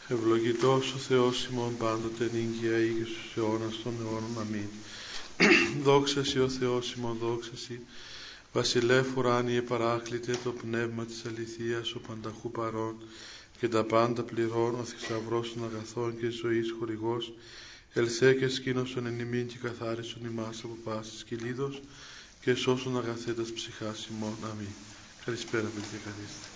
Ευλογητός ο Θεός ημών πάντοτε νύγκαια ή και στους αιώνας των αιώνων. Αμήν. Δόξα σοι ο Θεός ημών, δόξα σοι, βασιλεύ ουράνιε παράκλητε, το πνεύμα της αληθείας, ο πανταχού παρών και τα πάντα πληρών, ο θησαυρός των αγαθών και ζωής χορηγός, ελθέ και σκήνωσον εν ημίν και καθάρισον ημάς από πάσης κυλίδος και σώσον αγαθέτας ψυχάς ημών. Αμήν. Καλησπέρα παιδιά, καθίστε.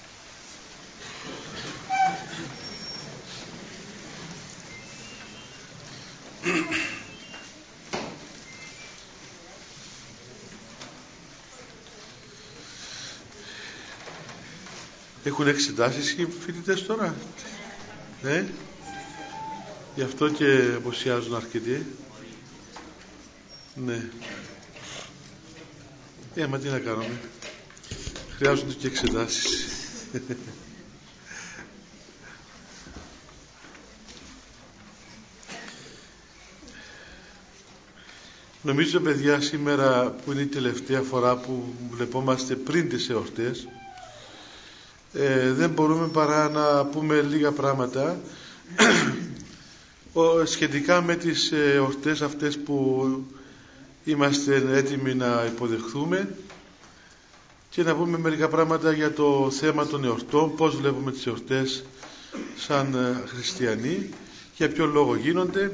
Έχουν εξετάσεις οι φοιτητές τώρα, γι' αυτό και αποσιάζουν αρκετοί. Ναι. Μα τι να κάνουμε, χρειάζονται και εξετάσεις. Νομίζω παιδιά σήμερα που είναι η τελευταία φορά που βλεπόμαστε πριν τις εορτές, δεν μπορούμε παρά να πούμε λίγα πράγματα σχετικά με τις εορτές αυτές που είμαστε έτοιμοι να υποδεχθούμε και να πούμε μερικά πράγματα για το θέμα των εορτών, πώς βλέπουμε τις εορτές σαν χριστιανοί, για ποιο λόγο γίνονται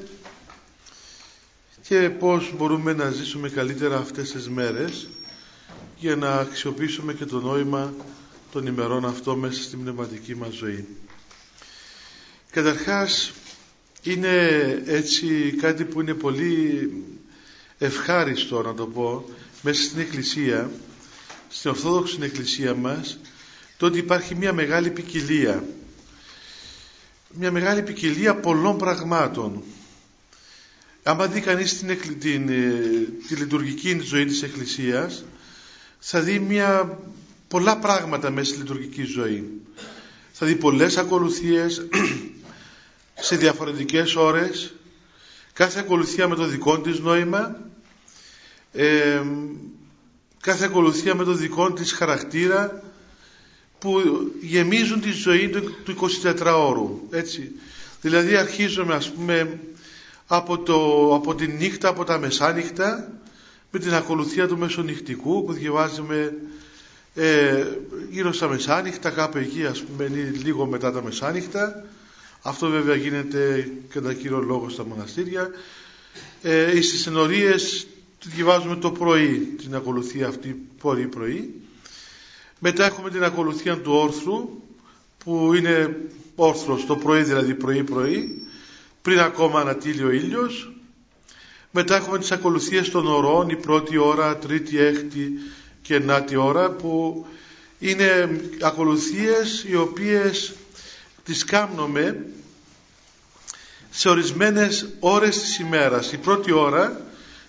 και πώς μπορούμε να ζήσουμε καλύτερα αυτές τις μέρες για να αξιοποιήσουμε και το νόημα των ημερών αυτό μέσα στην πνευματική μας ζωή. Καταρχάς είναι έτσι κάτι που είναι πολύ ευχάριστο να το πω μέσα στην Εκκλησία, στην Ορθόδοξη Εκκλησία μας, το ότι υπάρχει μια μεγάλη ποικιλία πολλών πραγμάτων. Άμα δει κανείς τη λειτουργική ζωή της Εκκλησίας, θα δει πολλά πράγματα μέσα στη λειτουργική ζωή. Θα δει πολλές ακολουθίες σε διαφορετικές ώρες, κάθε ακολουθία με το δικό της νόημα, κάθε ακολουθία με το δικό της χαρακτήρα, που γεμίζουν τη ζωή του 24ωρου, έτσι. Δηλαδή αρχίζουμε ας πούμε από τη νύχτα, από τα μεσάνυχτα, με την ακολουθία του μεσονυχτικού που διαβάζουμε γύρω στα μεσάνυχτα, κάπου εκεί ας πούμε, λίγο μετά τα μεσάνυχτα. Αυτό βέβαια γίνεται κατά κύριο λόγο στα μοναστήρια. Στις ενορίες διαβάζουμε το πρωί, την ακολουθία αυτή πρωί. Μετά έχουμε την ακολουθία του όρθρου, που είναι όρθρος το πρωί, δηλαδή πρωί, πριν ακόμα ανατείλει ο ήλιος. Μετά έχουμε τις ακολουθίες των ωρών, η πρώτη ώρα, τρίτη, έκτη και ενάτη ώρα, που είναι ακολουθίες οι οποίες τις κάνουμε σε ορισμένες ώρες της ημέρας. Η πρώτη ώρα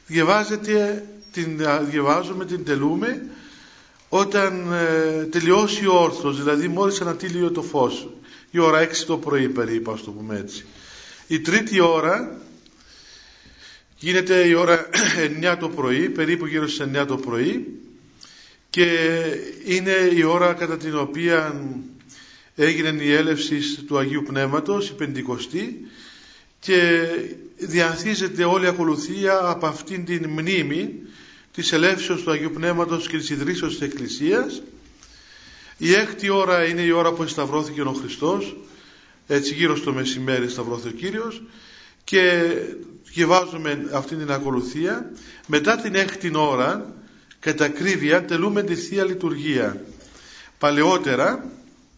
διαβάζουμε, την τελούμε όταν τελειώσει ο όρθρος, δηλαδή μόλις ανατείλει το φως, η ώρα 6 το πρωί περίπου, ας το πούμε έτσι. Η τρίτη ώρα γίνεται η ώρα 9 το πρωί, περίπου γύρω στις 9 το πρωί, και είναι η ώρα κατά την οποία έγινε η έλευση του Αγίου Πνεύματος, η Πεντηκοστή, και διαθίζεται όλη η ακολουθία από αυτήν την μνήμη της ελεύσεως του Αγίου Πνεύματος και της ιδρύσεως της Εκκλησίας. Η έκτη ώρα είναι η ώρα που εσταυρώθηκε ο Χριστός, έτσι γύρω στο μεσημέρι σταυρώθηκε ο Κύριος, και διαβάζουμε αυτήν την ακολουθία. Μετά την έκτη ώρα, κατά ακρίβεια, τελούμε τη Θεία Λειτουργία. Παλαιότερα,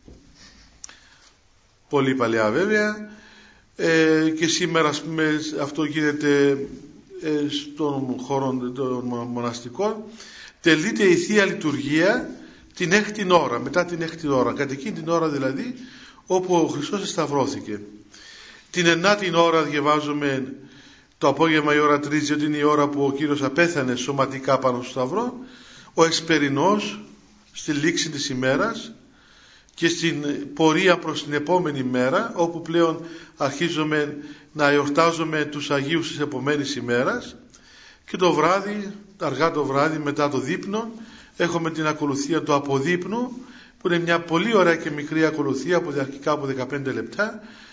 πολύ παλιά βέβαια, και σήμερα ας πούμε, αυτό γίνεται στον χώρο των μοναστικών, τελείται η Θεία Λειτουργία την έκτη ώρα, μετά την έκτη ώρα, κατά εκείνη την ώρα δηλαδή όπου ο Χριστός σταυρώθηκε. Την ενάτη ώρα διαβάζουμε το απόγευμα, η ώρα 3, ότι είναι η ώρα που ο Κύριος απέθανε σωματικά πάνω στο σταυρό, ο εσπερινός στη λήξη της ημέρας και στην πορεία προς την επόμενη μέρα, όπου πλέον αρχίζουμε να εορτάζουμε τους Αγίους της επομένης ημέρας, και το βράδυ, αργά το βράδυ μετά το δείπνο, έχουμε την ακολουθία του αποδείπνου, που είναι μια πολύ ωραία και μικρή ακολουθία που διαρκεί κάπου 15 λεπτά,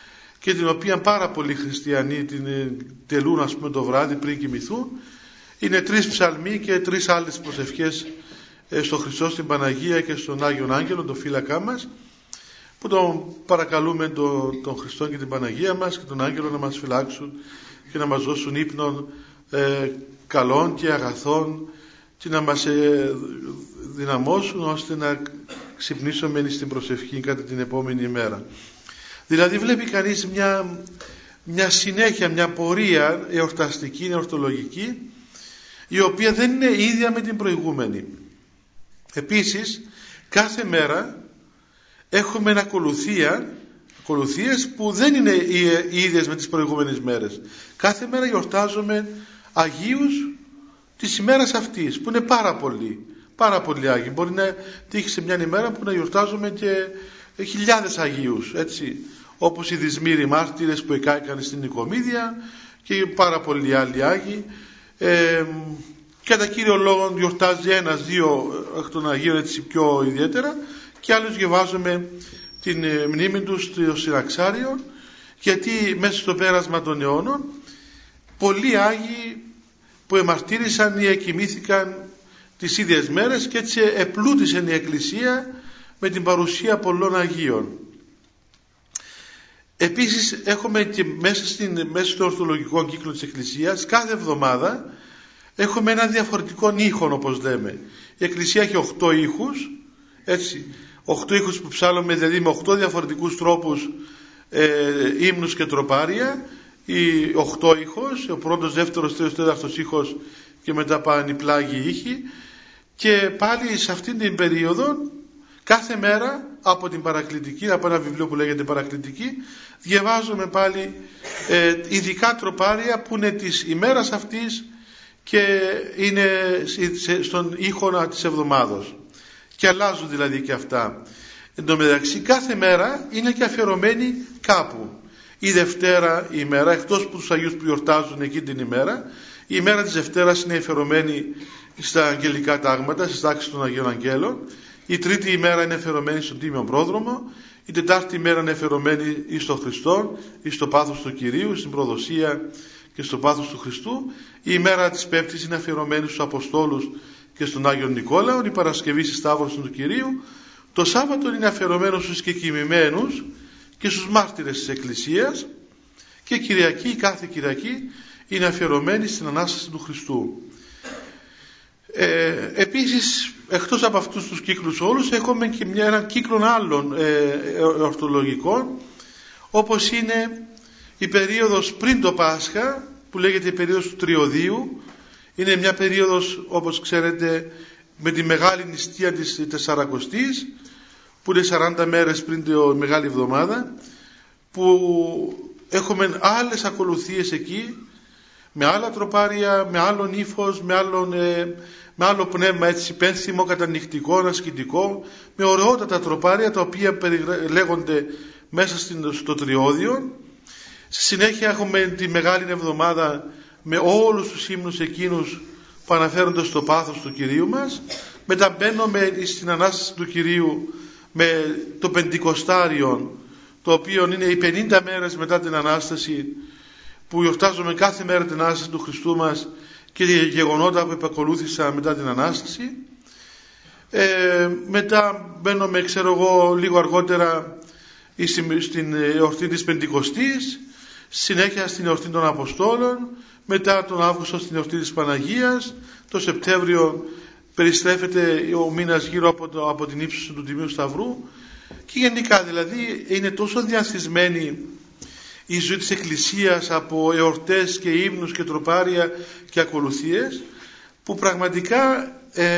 και την οποία πάρα πολλοί χριστιανοί την τελούν, ας πούμε, το βράδυ πριν κοιμηθούν. Είναι 3 ψαλμοί και 3 άλλες προσευχές στον Χριστό, στην Παναγία και στον Άγιον Άγγελο, τον φύλακά μας, που τον παρακαλούμε τον Χριστό και την Παναγία μας και τον Άγγελο να μας φυλάξουν και να μας δώσουν ύπνον καλών και αγαθών και να μας δυναμώσουν ώστε να ξυπνήσουμε στην προσευχή κατά την επόμενη ημέρα. Δηλαδή βλέπει κανείς μια συνέχεια, μια πορεία εορταστική, εορτολογική, η οποία δεν είναι ίδια με την προηγούμενη. Επίσης, κάθε μέρα έχουμε ακολουθίες που δεν είναι οι ίδιες με τις προηγούμενες μέρες. Κάθε μέρα γιορτάζουμε Αγίους της ημέρας αυτής, που είναι πάρα πολλοί Άγιοι. Μπορεί να τύχει σε μια ημέρα που να γιορτάζουμε και χιλιάδες Αγίους, έτσι, όπως οι δυσμήροι μάρτυρες που εκάηκαν στην Νικομίδια και πάρα πολλοί άλλοι Άγιοι. Κατά κύριο λόγο γιορτάζει 1-2 εκ των Αγίων, έτσι, πιο ιδιαίτερα, και άλλους διαβάζουμε την μνήμη τους στο Συραξάριο, γιατί μέσα στο πέρασμα των αιώνων πολλοί Άγιοι που εμαρτύρησαν ή εκοιμήθηκαν τις ίδιες μέρες, και έτσι επλούτησε η Εκκλησία με την παρουσία πολλών Αγίων. Επίσης έχουμε και μέσα στο ορθολογικό κύκλο της Εκκλησίας κάθε εβδομάδα έχουμε ένα διαφορετικό ήχο, όπως λέμε. Η Εκκλησία έχει 8 ήχους, έτσι, 8 ήχους που ψάλλουμε, δηλαδή με 8 διαφορετικούς τρόπους ύμνους και τροπάρια. Οι 8 ήχος, ο πρώτος, δεύτερος, τρίτος, τέταρτος ήχος και μετά πάνε οι πλάγιοι ήχοι, και πάλι σε αυτήν την περίοδο κάθε μέρα από την Παρακλητική, από ένα βιβλίο που λέγεται Παρακλητική, διαβάζουμε πάλι ειδικά τροπάρια που είναι της ημέρας αυτής και είναι στον ήχονα της εβδομάδος, και αλλάζουν δηλαδή και αυτά. Εν τω μεταξύ κάθε μέρα είναι και αφιερωμένη κάπου. Η Δευτέρα η ημέρα, εκτός που τους Αγίους που γιορτάζουν εκείνη την ημέρα, η ημέρα της Δευτέρας είναι αφιερωμένη στα αγγελικά τάγματα, στις τάξεις των Αγίων Αγγέλων. Η Τρίτη ημέρα είναι αφιερωμένη στον Τίμιο Πρόδρομο. Η Τετάρτη ημέρα είναι αφιερωμένη εις στον Χριστό, εις στο πάθος του Κυρίου, στην προδοσία και στο πάθος του Χριστού. Η ημέρα της Πέμπτης είναι αφιερωμένη στους Αποστόλους και στον Άγιο Νικόλαο. Η Παρασκευή στη Σταύρωση του Κυρίου. Το Σάββατο είναι αφιερωμένο στους κεκοιμημένους και στους μάρτυρες της Εκκλησίας, και Κυριακή, κάθε Κυριακή είναι αφιερωμένη στην Ανάσταση του Χριστού. Επίσης, εκτός από αυτούς τους κύκλους όλους, έχουμε και έναν κύκλο άλλων ορθολογικών, όπως είναι η περίοδος πριν το Πάσχα, που λέγεται η περίοδος του Τριωδίου. Είναι μια περίοδος, όπως ξέρετε, με τη μεγάλη νηστεία της Τεσσαρακοστής, που είναι 40 μέρες πριν τη Μεγάλη Εβδομάδα, που έχουμε άλλες ακολουθίες εκεί, με άλλα τροπάρια, με άλλον ύφος, με άλλο πνεύμα, έτσι, πένθυμο, κατανυκτικό, ασκητικό, με ωραιότατα τροπάρια, τα οποία λέγονται μέσα στο Τριώδιο. Στη συνέχεια έχουμε τη Μεγάλη Εβδομάδα με όλους τους ύμνους εκείνους που αναφέρονται στο πάθος του Κυρίου μας. Μετά μπαίνουμε στην Ανάσταση του Κυρίου με το Πεντηκοστάριο, το οποίο είναι οι 50 μέρες μετά την Ανάσταση, που γιορτάζουμε κάθε μέρα την Ανάσταση του Χριστού μας και γεγονότα που επακολούθησαν μετά την Ανάσταση. Μετά μπαίνουμε, λίγο αργότερα στην εορτή της Πεντηκοστής, συνέχεια στην εορτή των Αποστόλων, μετά τον Αύγουστο στην εορτή της Παναγίας. Το Σεπτέμβριο περιστρέφεται ο μήνας γύρω από την ύψωση του Τιμίου Σταυρού, και γενικά δηλαδή είναι τόσο διαθυσμένη η ζωή της Εκκλησίας από εορτές και ύμνους και τροπάρια και ακολουθίες, που πραγματικά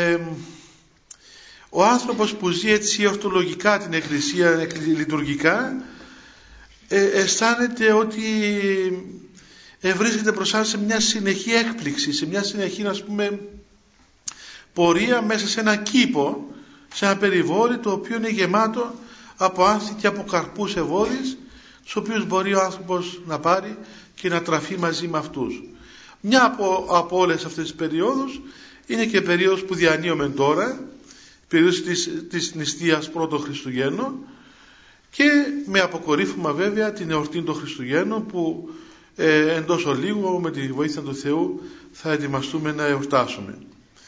ο άνθρωπος που ζει έτσι ορθολογικά την Εκκλησία, λειτουργικά, αισθάνεται ότι βρίσκεται μπροστά σε μια συνεχή έκπληξη, σε μια συνεχή, ας πούμε, πορεία μέσα σε ένα κήπο, σε ένα περιβόλι το οποίο είναι γεμάτο από άνθη και από καρπούς ευώδης, τους οποίους μπορεί ο άνθρωπος να πάρει και να τραφεί μαζί με αυτούς. Μια από όλες αυτές τις περιόδους είναι και η περίοδος που διανύουμε τώρα, η περίοδος της νηστείας πρώτων Χριστουγέννων, και με αποκορύφωμα βέβαια την εορτή των Χριστουγέννων που εντός ολίγου με τη βοήθεια του Θεού θα ετοιμαστούμε να εορτάσουμε.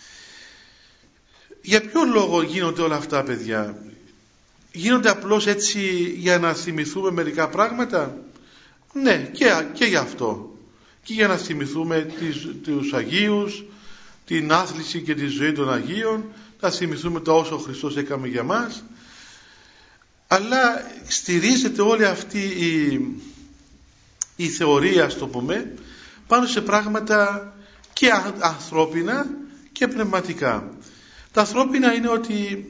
Για ποιο λόγο γίνονται όλα αυτά, παιδιά? Γίνονται απλώς έτσι για να θυμηθούμε μερικά πράγματα? Ναι, και για αυτό. Και για να θυμηθούμε τους Αγίους, την άθληση και τη ζωή των Αγίων, να θυμηθούμε το όσο ο Χριστός έκανε για μας. Αλλά στηρίζεται όλη αυτή η θεωρία, ας το πούμε, πάνω σε πράγματα και ανθρώπινα και πνευματικά. Τα ανθρώπινα είναι ότι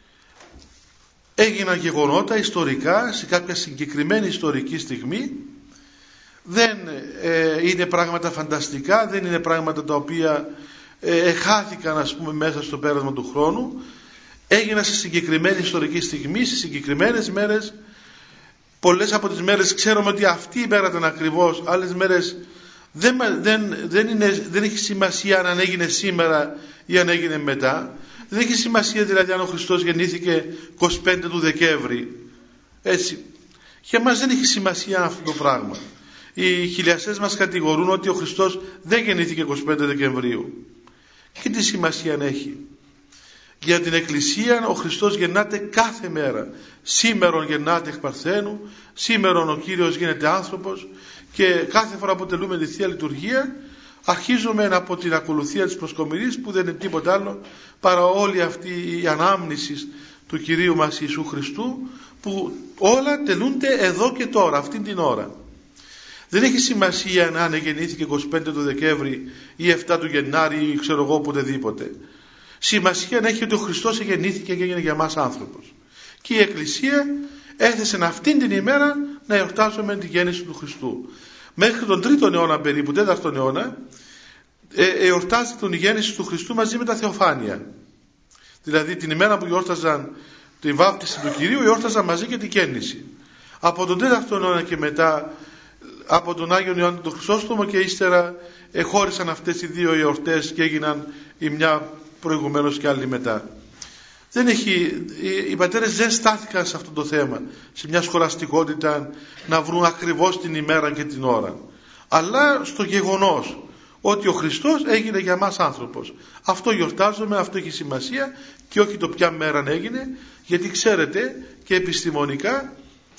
έγιναν γεγονότα ιστορικά σε κάποια συγκεκριμένη ιστορική στιγμή. Δεν είναι πράγματα φανταστικά, δεν είναι πράγματα τα οποία χάθηκαν, ας πούμε, μέσα στο πέρασμα του χρόνου. Έγιναν σε συγκεκριμένη ιστορική στιγμή, σε συγκεκριμένες μέρες. Πολλές από τις μέρες ξέρουμε ότι αυτή η μέρα ήταν ακριβώς, άλλες μέρες δεν έχει σημασία αν έγινε σήμερα ή αν έγινε μετά. Δεν έχει σημασία δηλαδή αν ο Χριστός γεννήθηκε 25 του Δεκέμβρη. Έτσι. Για μας δεν έχει σημασία αυτό το πράγμα. Οι χιλιαστές μας κατηγορούν ότι ο Χριστός δεν γεννήθηκε 25 Δεκεμβρίου. Και τι σημασία έχει? Για την Εκκλησία ο Χριστός γεννάται κάθε μέρα. Σήμερον γεννάται εκ Παρθένου, σήμερον ο Κύριος γίνεται άνθρωπος, και κάθε φορά που τελούμε τη Θεία Λειτουργία αρχίζουμε από την ακολουθία της προσκομιδής, που δεν είναι τίποτα άλλο παρά όλη αυτή η ανάμνηση του Κυρίου μας Ιησού Χριστού, που όλα τελούνται εδώ και τώρα, αυτήν την ώρα. Δεν έχει σημασία αν γεννήθηκε 25 του Δεκέμβρη ή 7 του Γενάρη ή ξέρω εγώ οπουδήποτε. Σημασία έχει ότι ο Χριστός γεννήθηκε και έγινε για μας άνθρωπος. Και η Εκκλησία έθεσε αυτήν την ημέρα να εορτάζουμε τη γέννηση του Χριστού. Μέχρι τον 3ο αιώνα περίπου, 4ο αιώνα, εορτάζεται η γέννηση του Χριστού μαζί με τα Θεοφάνεια. Δηλαδή την ημέρα που εορτάζαν τη βάπτιση του Κυρίου, εορτάζαν μαζί και την γέννηση. Από τον 4ο αιώνα και μετά, από τον Άγιον Ιωάννη τον Χρυσόστομο, και ύστερα χώρισαν αυτές οι δύο εορτές και έγιναν η μια προηγουμένως και άλλη μετά. Οι πατέρες δεν στάθηκαν σε αυτό το θέμα, σε μια σχολαστικότητα να βρουν ακριβώς την ημέρα και την ώρα, αλλά στο γεγονός ότι ο Χριστός έγινε για μας άνθρωπος. Αυτό γιορτάζουμε, αυτό έχει σημασία, και όχι το ποια μέρα έγινε, γιατί ξέρετε και επιστημονικά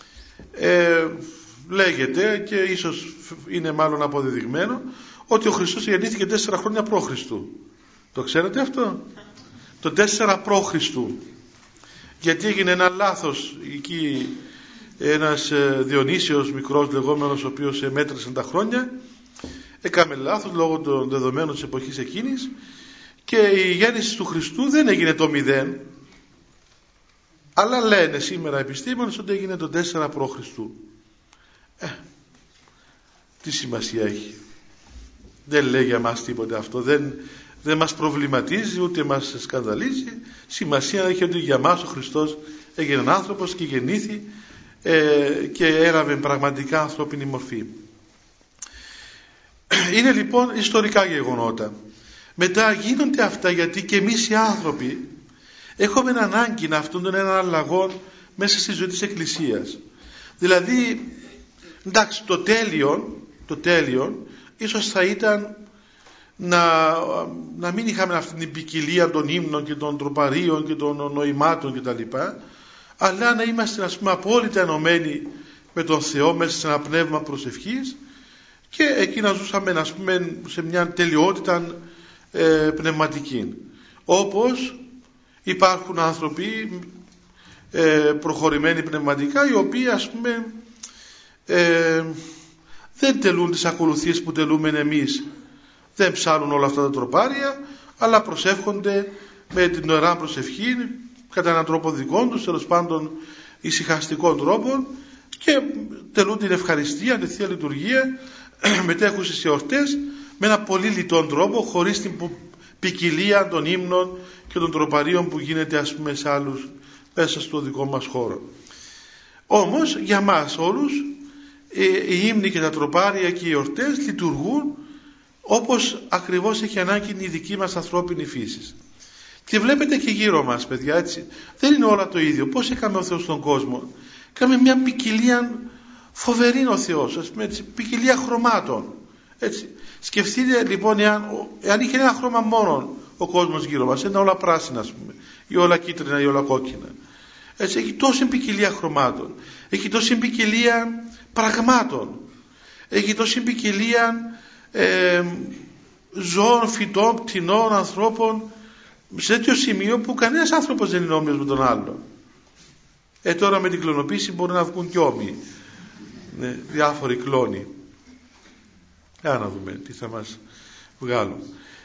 λέγεται, και ίσως είναι μάλλον αποδεδειγμένο, ότι ο Χριστός γεννήθηκε 4 χρόνια π.Χ. Το ξέρετε αυτό? Το 4 π.Χ. Γιατί έγινε ένα λάθος εκεί, ένας Διονύσιος μικρός λεγόμενος, ο οποίος μέτρησε τα χρόνια, έκαμε λάθος λόγω των δεδομένων της εποχής εκείνης, και η γέννηση του Χριστού δεν έγινε το 0, αλλά λένε σήμερα επιστήμονες ότι έγινε το 4 π.Χ. Τι σημασία έχει? Δεν λέει για μας τίποτε αυτό, δεν μας προβληματίζει ούτε μας σκανδαλίζει. Σημασία έχει ότι για μας ο Χριστός έγινε άνθρωπος και γεννήθη και έλαβε πραγματικά ανθρώπινη μορφή. Είναι λοιπόν ιστορικά γεγονότα. Μετά γίνονται αυτά γιατί και εμείς οι άνθρωποι έχουμε ανάγκη να αυτόν τον έναν αλλαγών μέσα στη ζωή της Εκκλησίας. Δηλαδή, εντάξει, το τέλειο ίσως θα ήταν να μην είχαμε αυτή την ποικιλία των ύμνων και των τροπαρίων και των νοημάτων κτλ, αλλά να είμαστε, ας πούμε, απόλυτα ενωμένοι με τον Θεό μέσα σε ένα πνεύμα προσευχής, και εκεί να ζούσαμε, ας πούμε, σε μια τελειότητα πνευματική. Όπως υπάρχουν άνθρωποι προχωρημένοι πνευματικά, οι οποίοι, ας πούμε, δεν τελούν τις ακολουθίες που τελούμε εμείς, δεν ψάλουν όλα αυτά τα τροπάρια, αλλά προσεύχονται με την ωραία προσευχή κατά έναν τρόπο δικό τους, τέλος πάντων ησυχαστικών τρόπων, και τελούν την ευχαριστία, τη Θεία Λειτουργία, μετέχουν στις εορτές με ένα πολύ λιτόν τρόπο, χωρίς την ποικιλία των ύμνων και των τροπαρίων που γίνεται, ας πούμε, σε άλλους μέσα στο δικό μας χώρο. Όμως για μας όλους οι ύμνοι και τα τροπάρια και οι εορτές λειτουργούν όπως ακριβώς έχει ανάγκη η δική μας ανθρώπινη φύση. Και βλέπετε και γύρω μας, παιδιά, έτσι, δεν είναι όλα το ίδιο. Πώς έκαμε ο Θεός στον κόσμο? Είχαμε μια ποικιλία φοβερή ο Θεός, ας πούμε, έτσι, ποικιλία χρωμάτων. Έτσι. Σκεφτείτε λοιπόν, εάν είχε ένα χρώμα μόνο ο κόσμος γύρω μας, είναι όλα πράσινα, ας πούμε, ή όλα κίτρινα ή όλα κόκκινα. Έτσι, έχει τόση ποικιλία χρωμάτων, έχει τόση ποικιλία πραγμάτων, έχει τόση ποικιλία ζώων, φυτών, πτηνών, ανθρώπων, σε τέτοιο σημείο που κανένας άνθρωπος δεν είναι όμοιος με τον άλλο. Τώρα με την κλωνοποίηση μπορεί να βγουν κι όμοιοι, διάφοροι κλόνοι. Να δούμε τι θα μας βγάλουν.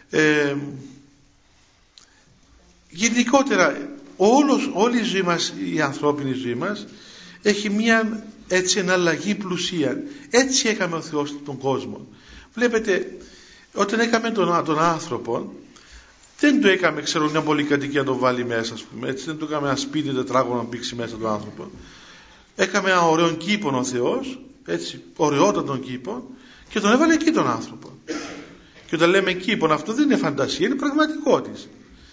Γενικότερα όλη η ζωή μας, η ανθρώπινη ζωή μας, έχει μια έτσι εναλλαγή πλουσία. Έτσι έκαμε ο Θεός τον κόσμο. Βλέπετε, όταν έκαμε τον άνθρωπο, δεν το έκαμε, ξέρω, μια πολυκατοικία να το βάλει μέσα, ας πούμε, έτσι, δεν το έκαμε ένα σπίτι τετράγωνο να μπήξει μέσα τον άνθρωπο. Έκαμε ένα ωραίο κήπο ο Θεός, έτσι, ωραιότατον κήπο, και τον έβαλε εκεί τον άνθρωπο. Και όταν λέμε κήπον, αυτό δεν είναι φαντασία, είναι πραγματικότης.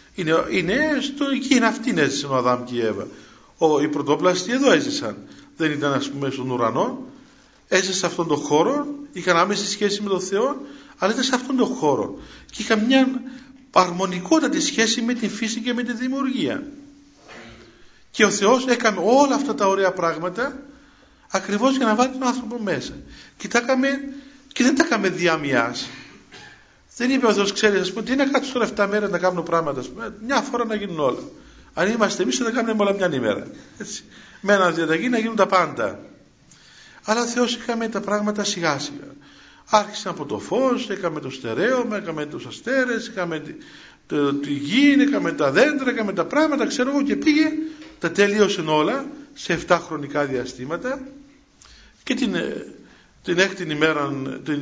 Εκεί αυτήν έζησαν ο Αδάμ και η Εύα. Οι πρωτόπλαστοι εδώ έζησαν. Δεν ήταν, ας πούμε, στον ουρανό. Έζησαν σε αυτόν τον χώρο, είχαν άμεση σχέση με τον Θεό, αλλά ήταν σε αυτόν τον χώρο. Και είχαν μια αρμονικότατη σχέση με την φύση και με τη δημιουργία. Και ο Θεός έκανε όλα αυτά τα ωραία πράγματα ακριβώς για να βάλει τον άνθρωπο μέσα. Και δεν τα έκαμε διαμοιάς. Δεν είπε ο Θεός, ξέρεις, ας πούμε, τι να κάτσω τώρα 7 μέρες να κάνω πράγματα, ας πούμε, μια φορά να γίνουν όλα. Αν είμαστε εμείς, θα τα κάνουμε όλα μια ημέρα. Έτσι. Με ένα διαταγή να γίνουν τα πάντα. Αλλά ο Θεός είχαμε τα πράγματα σιγά σιγά. Άρχισε από το φως, έκαμε το στερέωμα, έκαμε τους αστέρες, έκαμε τη γη, έκαμε τα δέντρα, έκαμε τα πράγματα, ξέρω εγώ, και πήγε, τα τέλειωσε όλα σε 7 χρονικά διαστήματα, και την έκτη ημέρα,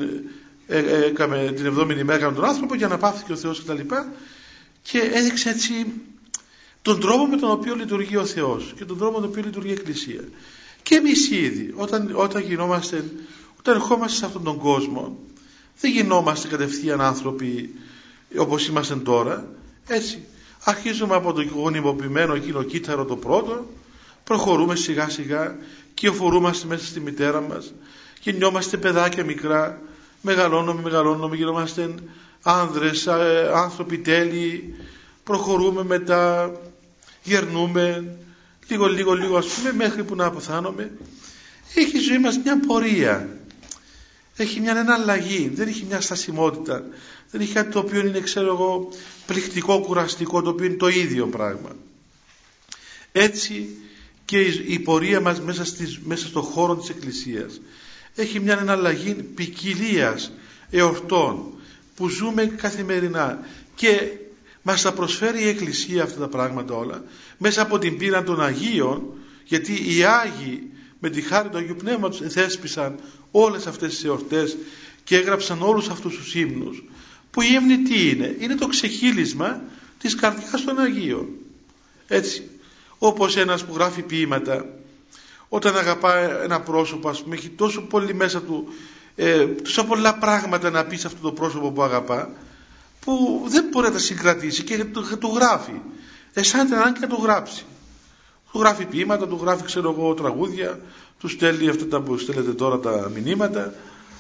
την 7η ημέρα έκαμε τον άνθρωπο για να παύθηκε ο Θεός κτλ. Και έδειξε έτσι τον τρόπο με τον οποίο λειτουργεί ο Θεός και τον τρόπο με τον οποίο λειτουργεί η Εκκλησία. Και εμείς ήδη, όταν ερχόμαστε σε αυτόν τον κόσμο, δεν γινόμαστε κατευθείαν άνθρωποι όπως είμαστε τώρα. Έτσι, αρχίζουμε από το γονιμοποιημένο εκείνο κύτταρο το πρώτο, προχωρούμε σιγά σιγά, κυοφορούμαστε μέσα στη μητέρα μας, γεννιόμαστε παιδάκια μικρά, μεγαλώνουμε, γινόμαστε άνδρες, άνθρωποι τέλειοι, προχωρούμε μετά, γερνούμε, λίγο ας πούμε, μέχρι που να αποθάνομαι. Έχει η ζωή μας μια πορεία, έχει μια εναλλαγή, δεν έχει μια στασιμότητα, δεν έχει κάτι το οποίο είναι, ξέρω εγώ, πληκτικό, κουραστικό, το οποίο είναι το ίδιο πράγμα. Έτσι και η πορεία μας μέσα στο χώρο της Εκκλησίας έχει μια εναλλαγή ποικιλίας εορτών που ζούμε καθημερινά, και μας τα προσφέρει η Εκκλησία αυτά τα πράγματα όλα μέσα από την πείρα των Αγίων, γιατί οι Άγιοι με τη χάρη του Αγίου Πνεύματος θέσπισαν όλες αυτές τις εορτές και έγραψαν όλους αυτούς τους ύμνους, που οι ύμνοι τι είναι το ξεχύλισμα της καρδιάς των Αγίων. Έτσι, όπως ένας που γράφει ποίηματα, όταν αγαπά ένα πρόσωπο, ας πούμε, έχει τόσο πολύ μέσα του, τόσα πολλά πράγματα να πει σε αυτό το πρόσωπο που αγαπά, που δεν μπορεί να τα συγκρατήσει και του γράφει. Αισθάνεται ανάγκη να το γράψει. Του γράφει ποίηματα, του γράφει, ξέρω εγώ, τραγούδια, του στέλνει αυτά που στέλνετε τώρα τα μηνύματα.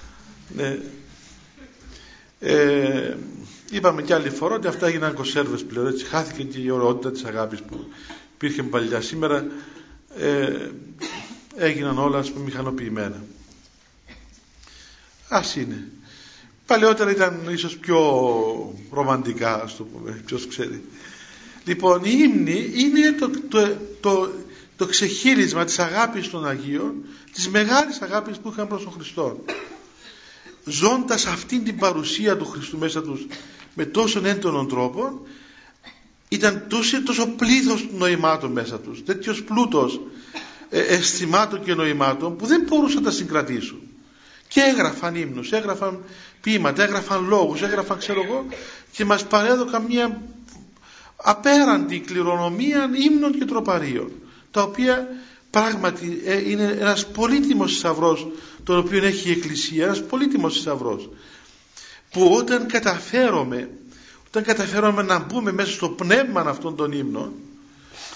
Είπαμε και άλλη φορά ότι αυτά έγιναν κονσέρβες πλέον, έτσι, χάθηκε και η ωραιότητα της αγάπης που υπήρχε παλιά. Σήμερα έγιναν όλα, ας πούμε, μηχανοποιημένα. Ας είναι. Παλαιότερα ήταν ίσως πιο ρομαντικά, ας το πούμε, ποιος ξέρει. Λοιπόν, η ύμνη είναι το ξεχύλισμα της αγάπης των Αγίων, της μεγάλης αγάπης που είχαν προς τον Χριστό. Ζώντας αυτήν την παρουσία του Χριστού μέσα τους με τόσον έντονον τρόπο, ήταν τόσο πλήθος νοημάτων μέσα τους, τέτοιος πλούτος αισθημάτων και νοημάτων, που δεν μπορούσαν να τα συγκρατήσουν. Και έγραφαν ύμνους, έγραφαν ποίηματα, έγραφαν λόγους, έγραφαν, ξέρω εγώ, και μας παρέδωκαν μια απέραντη κληρονομία ύμνων και τροπαρίων, τα οποία πράγματι είναι ένας πολύτιμος θησαυρός τον οποίο έχει η Εκκλησία, ένας πολύτιμος θησαυρός, που όταν καταφέρομαι να μπούμε μέσα στο πνεύμα αυτών των ύμνων,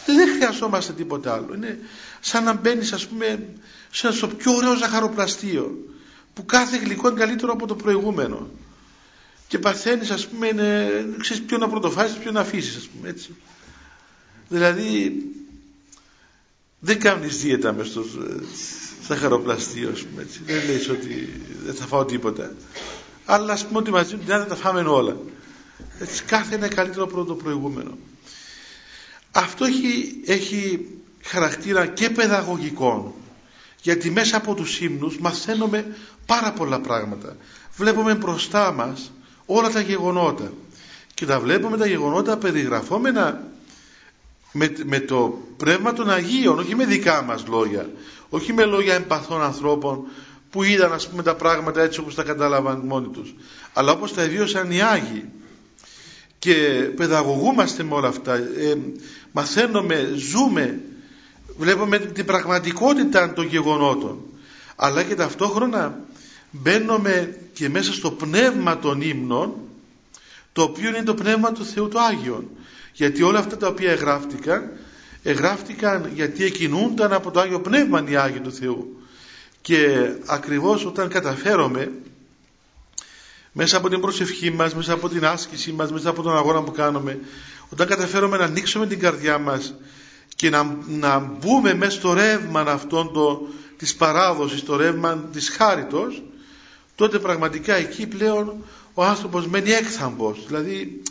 Δεν χρειαζόμαστε τίποτα άλλο. Είναι σαν να μπαίνεις, ας πούμε, στο πιο ωραίο ζαχαροπλαστείο, που κάθε γλυκό είναι καλύτερο από το προηγούμενο. Και παθαίνεις, ας πούμε, ξέρεις ποιο να πρωτοφάσεις, ποιο να αφήσεις, ας πούμε, έτσι. Δηλαδή, δεν κάνεις δίαιτα μες στο ζαχαροπλαστείο, ας πούμε, έτσι. Δεν λες ότι δεν θα φάω τίποτα. Αλλά, ας πούμε, ότι μαζί την άδεια τα φάμε όλα. Έτσι, κάθε είναι καλύτερο από το προηγούμενο. Αυτό έχει χαρακτήρα και παιδαγωγικό, γιατί μέσα από τους ύμνους μαθαίνουμε πάρα πολλά πράγματα. Βλέπουμε μπροστά μας όλα τα γεγονότα και τα βλέπουμε τα γεγονότα περιγραφόμενα με το πνεύμα των Αγίων, όχι με δικά μας λόγια, όχι με λόγια εμπαθών ανθρώπων που είδαν, ας πούμε, τα πράγματα έτσι όπως τα κατάλαβαν μόνοι τους, αλλά όπως τα βίωσαν οι Άγιοι. Και παιδαγωγούμαστε με όλα αυτά, μαθαίνουμε, ζούμε, βλέπουμε την πραγματικότητα των γεγονότων, αλλά και ταυτόχρονα μπαίνουμε και μέσα στο πνεύμα των ύμνων, το οποίο είναι το πνεύμα του Θεού του Άγιον, γιατί όλα αυτά τα οποία εγγράφτηκαν γιατί εκκινούνταν από το Άγιο Πνεύμα οι Άγιοι του Θεού. Και ακριβώς όταν καταφέρομαι μέσα από την προσευχή μας, μέσα από την άσκηση μας, μέσα από τον αγώνα που κάνουμε, όταν καταφέρουμε να ανοίξουμε την καρδιά μας και να μπούμε μέσα στο ρεύμα αυτόν της παράδοσης, το ρεύμα της χάριτος, τότε πραγματικά εκεί πλέον ο άνθρωπος μένει έκθαμπος. Δηλαδή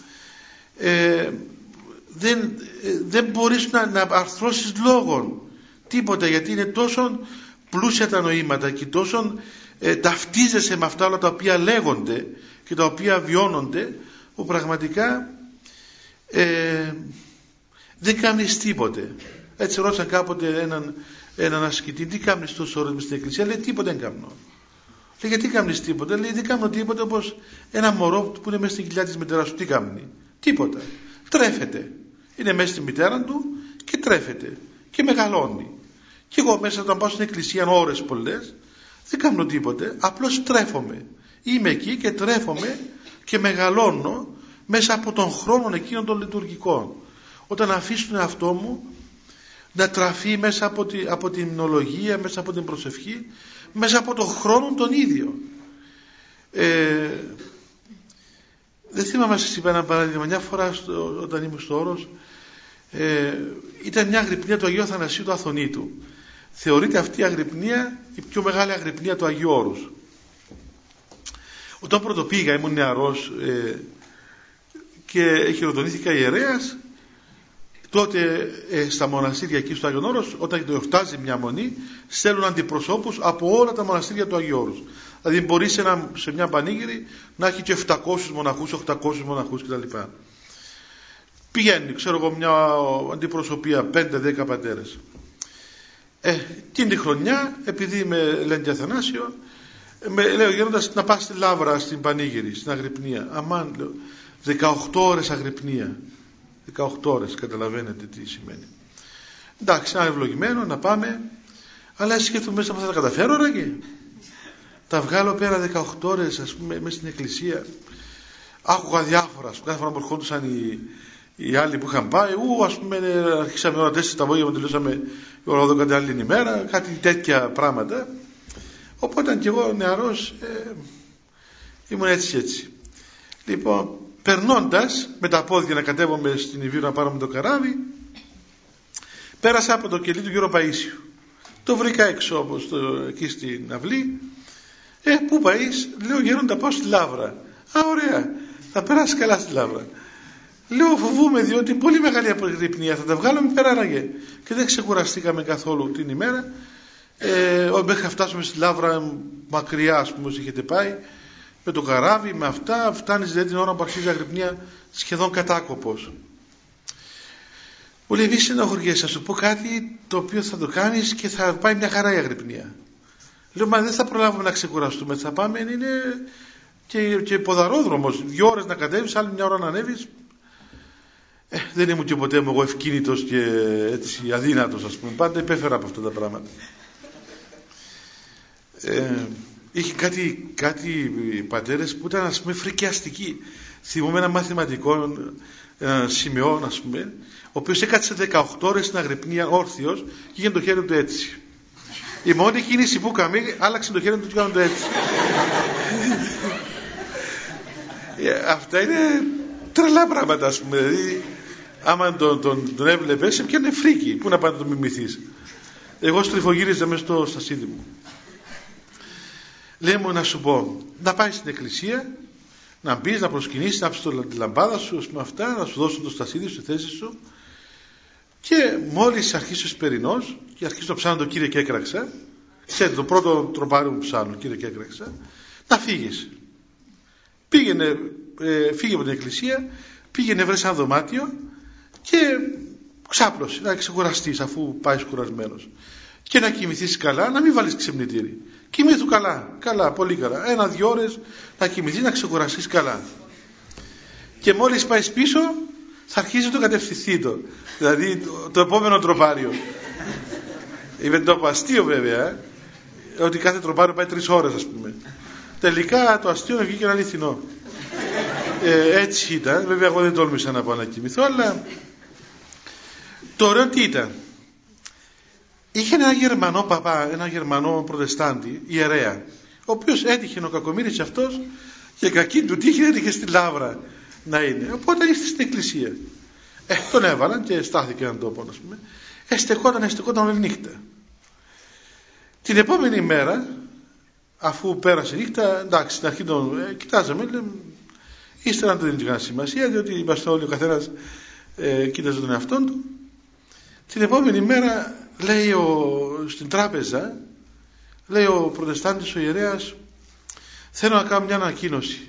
δεν μπορείς να αρθρώσεις λόγων τίποτα, γιατί είναι τόσο πλούσια τα νοήματα και τόσο ταυτίζεσαι με αυτά όλα τα οποία λέγονται και τα οποία βιώνονται, που πραγματικά δεν κάνεις τίποτε. Έτσι ρώτησαν κάποτε έναν ασκητή, τι κάνεις τόσες ώρες μες στην εκκλησία? Λέει, τίποτε δεν κάνω. Λέει, γιατί κάνεις τίποτε? Λέει, δεν κάνω τίποτε, όπως ένα μωρό που είναι μέσα στην κοιλιά της μητέρας του. Τι κάνει? Τίποτα. Τρέφεται. Είναι μέσα στη μητέρα του και τρέφεται και μεγαλώνει. Και εγώ μέσα όταν πάω στην εκκλησία ώρες πολλές δεν κάνω τίποτε, απλώς τρέφομαι. Είμαι εκεί και τρέφομαι και μεγαλώνω μέσα από τον χρόνο εκείνων των λειτουργικών. Όταν αφήσω τον εαυτό μου να τραφεί μέσα από την υμνολογία, μέσα από την προσευχή, μέσα από τον χρόνο τον ίδιο. Δεν θυμάμαι σας είπα ένα παράδειγμα. Μια φορά όταν ήμουν στο Όρος, ήταν μια αγρυπνία του Αγίου Αθανασίου του Αθωνίτου. Θεωρείται αυτή η αγρυπνία η πιο μεγάλη αγρυπνία του Αγίου Όρους. Όταν πρώτο πήγα, ήμουν νεαρός και χειροτονήθηκα ιερέας, τότε στα μοναστήρια εκεί στο Άγιον Όρος, όταν το εορτάζει μια μονή, στέλνουν αντιπροσώπους από όλα τα μοναστήρια του Αγίου Όρους. Δηλαδή μπορεί σε μια πανήγυρη να έχει και 700 μοναχούς, 800 μοναχούς κτλ. Πηγαίνει, ξέρω εγώ, μια αντιπροσωπεία 5-10 πατέρες. Την τη χρονιά, επειδή με λένε και Αθανάσιο, λέει ο γέροντας να πας στη Λάβρα, στην πανήγυρη, στην αγρυπνία. Αμάν, λέω, 18 ώρες αγρυπνία. 18 ώρες, καταλαβαίνετε τι σημαίνει. Εντάξει, ένα ευλογημένο, να πάμε, αλλά σκέφτομαι μέσα από θα τα καταφέρω, ρε, και τα βγάλω πέρα 18 ώρες, ας πούμε, μέσα στην εκκλησία. Άκουγα διάφορα, ας πούμε, κάθε φορά που ερχόντουσαν οι άλλοι που είχαν πάει, ας πούμε, αρχίσαμε ώρα 4 τα απόγευμα, τελειώσαμε ώρα 12 την άλλη ημέρα, κάτι τέτοια πράγματα. Οπότε και εγώ νεαρός ήμουν έτσι. Λοιπόν, περνώντας με τα πόδια να κατέβομαι στην Ιβύρο να πάρουμε το καράβι, πέρασα από το κελί του Γιώργου Παΐσιου. Το βρήκα έξω όπως εκεί στην αυλή. Πού πάεις? Λέω, γέροντα, πάω στη Λάβρα. Α, ωραία, θα περάσει καλά στη Λάβρα. Λέω, φοβούμαι, διότι πολύ μεγάλη αγρυπνία, θα τα βγάλουμε πέρα άραγε. Και δεν ξεκουραστήκαμε καθόλου την ημέρα. Μέχρι να φτάσουμε στη Λάβρα, μακριά, ας πούμε, όσο είχετε πάει, με το καράβι, με αυτά, φτάνεις δηλαδή την ώρα που αρχίζει η αγρυπνία σχεδόν κατάκοπος. Μου λέει, μη στενοχωριέσαι, θα σου πω κάτι το οποίο θα το κάνεις και θα πάει μια χαρά η αγρυπνία. Λέω, μα δεν θα προλάβουμε να ξεκουραστούμε, θα πάμε, είναι και ποδαρόδρομος, 2 ώρες να κατέβεις, άλλη μια ώρα να ανέβεις. Δεν ήμουν και ποτέ εγώ ευκίνητος και έτσι αδύνατος, ας πούμε. Πάντα υπέφερα από αυτά τα πράγματα. είχε κάτι πατέρες που ήταν, ας πούμε, φρικιαστικοί. Θυμούμε ένα μαθηματικό, ένα σημειών, ας πούμε, ο οποίος έκατσε 18 ώρες στην αγρυπνία όρθιος και είχε το χέρι του έτσι. Η μόνη κίνηση που έκαμε, άλλαξε το χέρι του και έκανε το έτσι. Αυτά είναι τρελά πράγματα, ας πούμε. Δηλαδή, άμα τον έβλεπες, σε πιάνε φρίκι. Πού να πάει να τον μιμηθείς. Εγώ στριφογύριζα μες στο στασίδι μου. Λέει μου να σου πω, να πάει στην εκκλησία, να μπεις, να προσκυνήσεις, να ψεις τη λαμπάδα σου, με αυτά, να σου δώσουν το στασίδι στη θέση σου, και μόλις αρχίσει ο Σπερινός και αρχίσει το ψάνω το Κύριε και έκραξα, ξέρετε, το πρώτο τροπάρι μου ψάνω, Κύριε και έκραξα, να φύγεις. Φύγε από την εκκλησία, πήγαινε, βρες ένα δωμάτιο και ξάπλωσε, να ξεκουραστείς αφού πάει κουρασμένος. Και να κοιμηθείς καλά, να μην βάλεις ξυπνητήρι. Κοιμήθου καλά, πολύ καλά. 1-2 ώρες να κοιμηθείς, να ξεκουραστείς καλά. Και μόλις πάει πίσω, θα αρχίσει το κατευθυνθήτο. Δηλαδή το επόμενο τροπάριο. Είπε το αστείο βέβαια, ότι κάθε τροπάριο πάει 3 ώρες, ας πούμε. Τελικά το αστείο βγήκε ένα αληθινό. Έτσι ήταν. Βέβαια εγώ δεν τόλμησα να πάω να κοιμηθώ, αλλά το ωραίο τι ήταν. Είχε ένα Γερμανό παπά, ένα Γερμανό προτεστάντη, ιερέα, ο οποίος έτυχε ο κακομοίρης αυτός και κακή του τύχη έτυχε στη Λαύρα να είναι. Οπότε ήρθε στην εκκλησία. Τον έβαλαν και στάθηκε έναν τόπο, ας πούμε. Στεκόταν όλη νύχτα. Την επόμενη μέρα, αφού πέρασε η νύχτα, εντάξει, στην αρχή τον κοιτάζαμε, λέμε, ύστερα δεν την είχαν σημασία, διότι είμαστε όλοι, ο καθένας κοίταζε τον εαυτόν του. Την επόμενη μέρα, λέει στην τράπεζα, λέει ο προτεστάντης, ο ιερέας, θέλω να κάνω μια ανακοίνωση.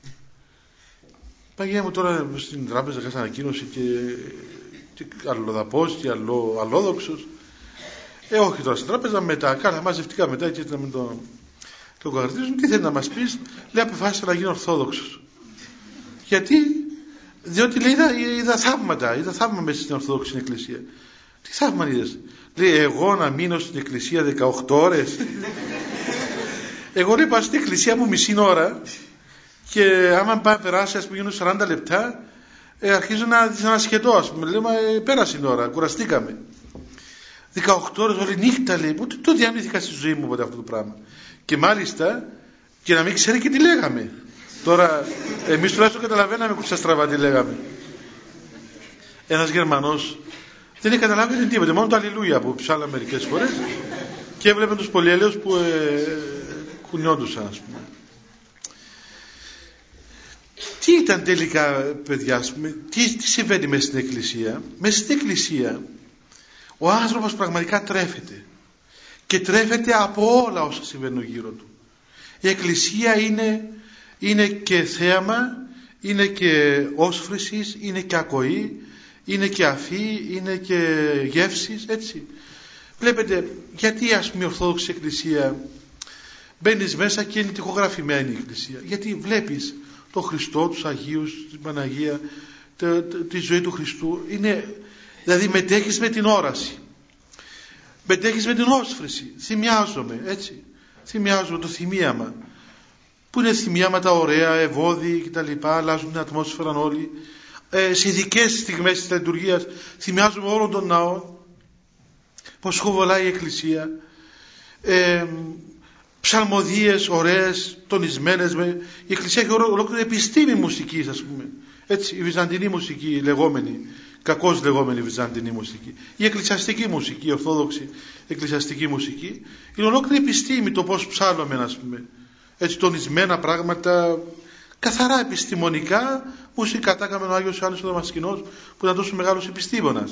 Παγιά μου τώρα στην τράπεζα κάνω ανακοίνωση και αλλοδαπός και αλλόδοξος. Όχι τώρα στην τράπεζα, μετά, κάνα μαζευτικά μετά και με το καρτίζουν. Τι θέλει να μας πεις? Λέει, αποφάσισα να γίνω ορθόδοξος. Γιατί? Διότι λέει είδα θαύματα μέσα στην Ορθόδοξη Εκκλησία. Τι θαύμα είδες? Λέει, εγώ να μείνω στην εκκλησία 18 ώρες. Εγώ λέει, πάω στην εκκλησία μου μισή ώρα και άμα περάσει, ας πούμε, γίνουν 40 λεπτά, αρχίζω να ανασχετώ, ας πούμε. Λέω, πέρασε η ώρα, κουραστήκαμε. 18 ώρες όλη νύχτα, λέει. Πού το διαμήθηκα στη ζωή μου ποτέ αυτό το πράγμα. Και μάλιστα και να μην ξέρει και τι λέγαμε. Τώρα εμείς τουλάχιστον καταλαβαίναμε κουτσά στραβά τι λέγαμε. Ένας Γερμανός δεν καταλάβαινε τίποτα, μόνο το αλληλούια που ψάλαμε μερικές φορές και έβλεπε τους πολυέλαιους που κουνιόντουσαν, ας πούμε. Τι ήταν τελικά, παιδιά, ας πούμε, τι συμβαίνει μέσα στην εκκλησία? Μέσα στην εκκλησία ο άνθρωπος πραγματικά τρέφεται και τρέφεται από όλα όσα συμβαίνουν γύρω του. Η εκκλησία είναι και θέαμα, είναι και όσφρησης, είναι και ακοή, είναι και αφή, είναι και γεύσεις, έτσι. Βλέπετε, γιατί, ας πούμε, η Ορθόδοξη Εκκλησία μπαίνεις μέσα και είναι τοιχογραφημένη η Εκκλησία? Γιατί βλέπεις τον Χριστό, τους Αγίους, την Παναγία, τη ζωή του Χριστού. Δηλαδή μετέχεις με την όραση, μετέχεις με την όσφρηση. Θυμιάζομαι, έτσι. Θυμιάζομαι το θυμίαμα, που είναι θυμιάματα ωραία, ευώδη κτλ. Αλλάζουν την ατμόσφαιρα όλοι. Σε ειδικές στιγμές της λειτουργίας θυμιάζουμε όλον τον ναό, πως σχοβολάει η Εκκλησία, ψαλμοδίες ωραίες, τονισμένες. Η Εκκλησία έχει ολόκληρη επιστήμη μουσικής, ας πούμε. Έτσι, η βυζαντινή μουσική λεγόμενη, κακώς λεγόμενη βυζαντινή μουσική, η εκκλησιαστική μουσική, η ορθόδοξη εκκλησιαστική μουσική, είναι ολόκληρη επιστήμη το πώς ψάλλουμε, ας πούμε. Έτσι, τονισμένα πράγματα, καθαρά επιστημονικά, μουσικά. Τα έκαμε ο Άγιος Ιωάννης ο Δαμασκηνός, που ήταν τόσο μεγάλος επιστήμονας.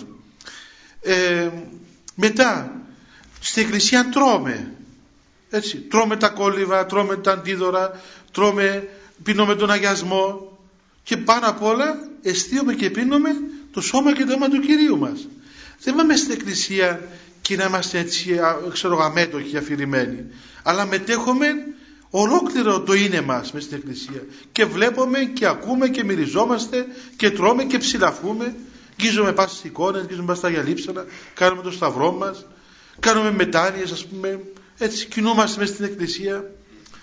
Μετά, στην εκκλησία τρώμε. Έτσι, τρώμε τα κόλληβα, τρώμε τα αντίδωρα, πίνουμε τον αγιασμό και πάνω απ' όλα εστίουμε και πίνουμε το σώμα και το αίμα του Κυρίου μας. Δεν πάμε στην εκκλησία και να είμαστε έτσι, αμέτωχοι, αφηρημένοι, αλλά μετέχουμε ολόκληρο το είναι μας μες στην εκκλησία και βλέπουμε και ακούμε και μυριζόμαστε και τρώμε και ψηλαφούμε, γκίζουμε πάνω στις εικόνες, γκίζουμε πάνω στα αγιαλείψανα, κάνουμε το σταυρό μας, κάνουμε μετάνοιες, ας πούμε, έτσι κινούμαστε μες στην εκκλησία.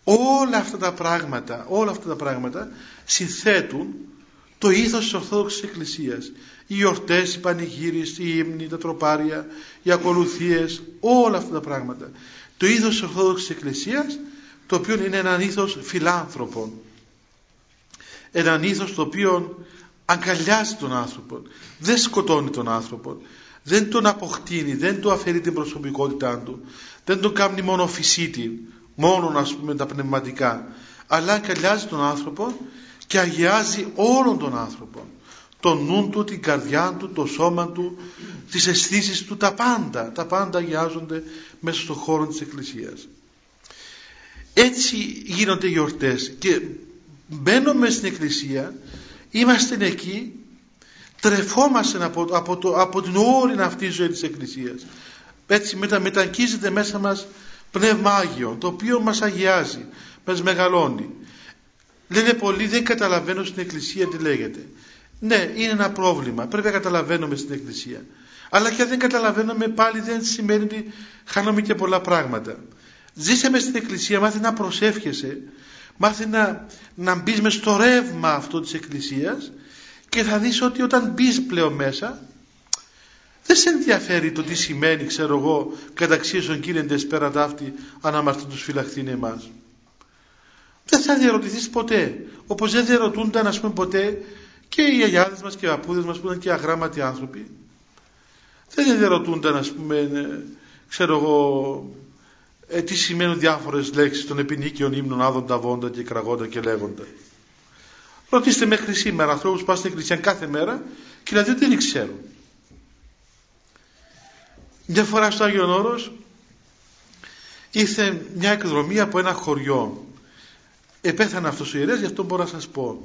Όλα αυτά τα πράγματα συνθέτουν το ήθος της Ορθόδοξης Εκκλησίας. Οι γιορτές, οι πανηγύρις, οι ύμνοι, τα τροπάρια, οι ακολουθίες, όλα αυτά τα πράγματα. Το ήθος της Ορθόδοξης Εκκλησίας, το οποίο είναι έναν ήθος φιλάνθρωπων. Έναν ήθος το οποίο αγκαλιάζει τον άνθρωπο, δεν σκοτώνει τον άνθρωπο, δεν τον αποκτήνει, δεν του αφαιρεί την προσωπικότητά του, δεν τον κάνει μόνο φυσίτη, μόνο ας πούμε τα πνευματικά, αλλά αγκαλιάζει τον άνθρωπο και αγιάζει όλον τον άνθρωπο, τον νου του, την καρδιά του, το σώμα του, τις αισθήσεις του, τα πάντα αγιάζονται μέσα στον χώρο της Εκκλησίας. Έτσι γίνονται οι γιορτές και μπαίνουμε στην Εκκλησία, είμαστε εκεί, τρεφόμαστε από την όρη αυτή ζωή της Εκκλησίας. Έτσι μεταγγίζεται μέσα μας Πνεύμα Άγιο, το οποίο μας αγιάζει, μας μεγαλώνει. Λένε πολλοί, δεν καταλαβαίνω στην Εκκλησία τι λέγεται. Ναι, είναι ένα πρόβλημα, πρέπει να καταλαβαίνουμε στην Εκκλησία. Αλλά και αν δεν καταλαβαίνουμε, πάλι δεν σημαίνει ότι χάνουμε και πολλά πράγματα. Ζήσε μες στην Εκκλησία, μάθε να προσεύχεσαι, μάθε να μπεις μες στο ρεύμα αυτό της Εκκλησίας και θα δεις ότι όταν μπεις πλέον μέσα, δεν σε ενδιαφέρει το τι σημαίνει, ξέρω εγώ, καταξίωσον κύριεντες πέρα ταύτη αναμαρτών τους φυλαχθήν εμάς. Δεν θα διαρωτηθείς ποτέ, όπως δεν διαρωτούνταν ας πούμε ποτέ και οι γιαγιάδες μας και οι παππούδες μας που ήταν και αγράμματοι άνθρωποι. Δεν διαρωτούνταν ας πούμε, ξέρω εγώ, τι σημαίνουν διάφορες λέξεις των επινίκιων ύμνων άδοντα, βόντα και κραγόντα και λέγοντα. Ρωτήστε μέχρι σήμερα ανθρώπους που πάνε στην Εκκλησία κάθε μέρα και δηλαδή δεν ξέρουν. Μια φορά στο Άγιον Όρος ήρθε μια εκδρομή από ένα χωριό. Πέθανε αυτός ο ιερέας, γι' αυτό μπορώ να σας πω.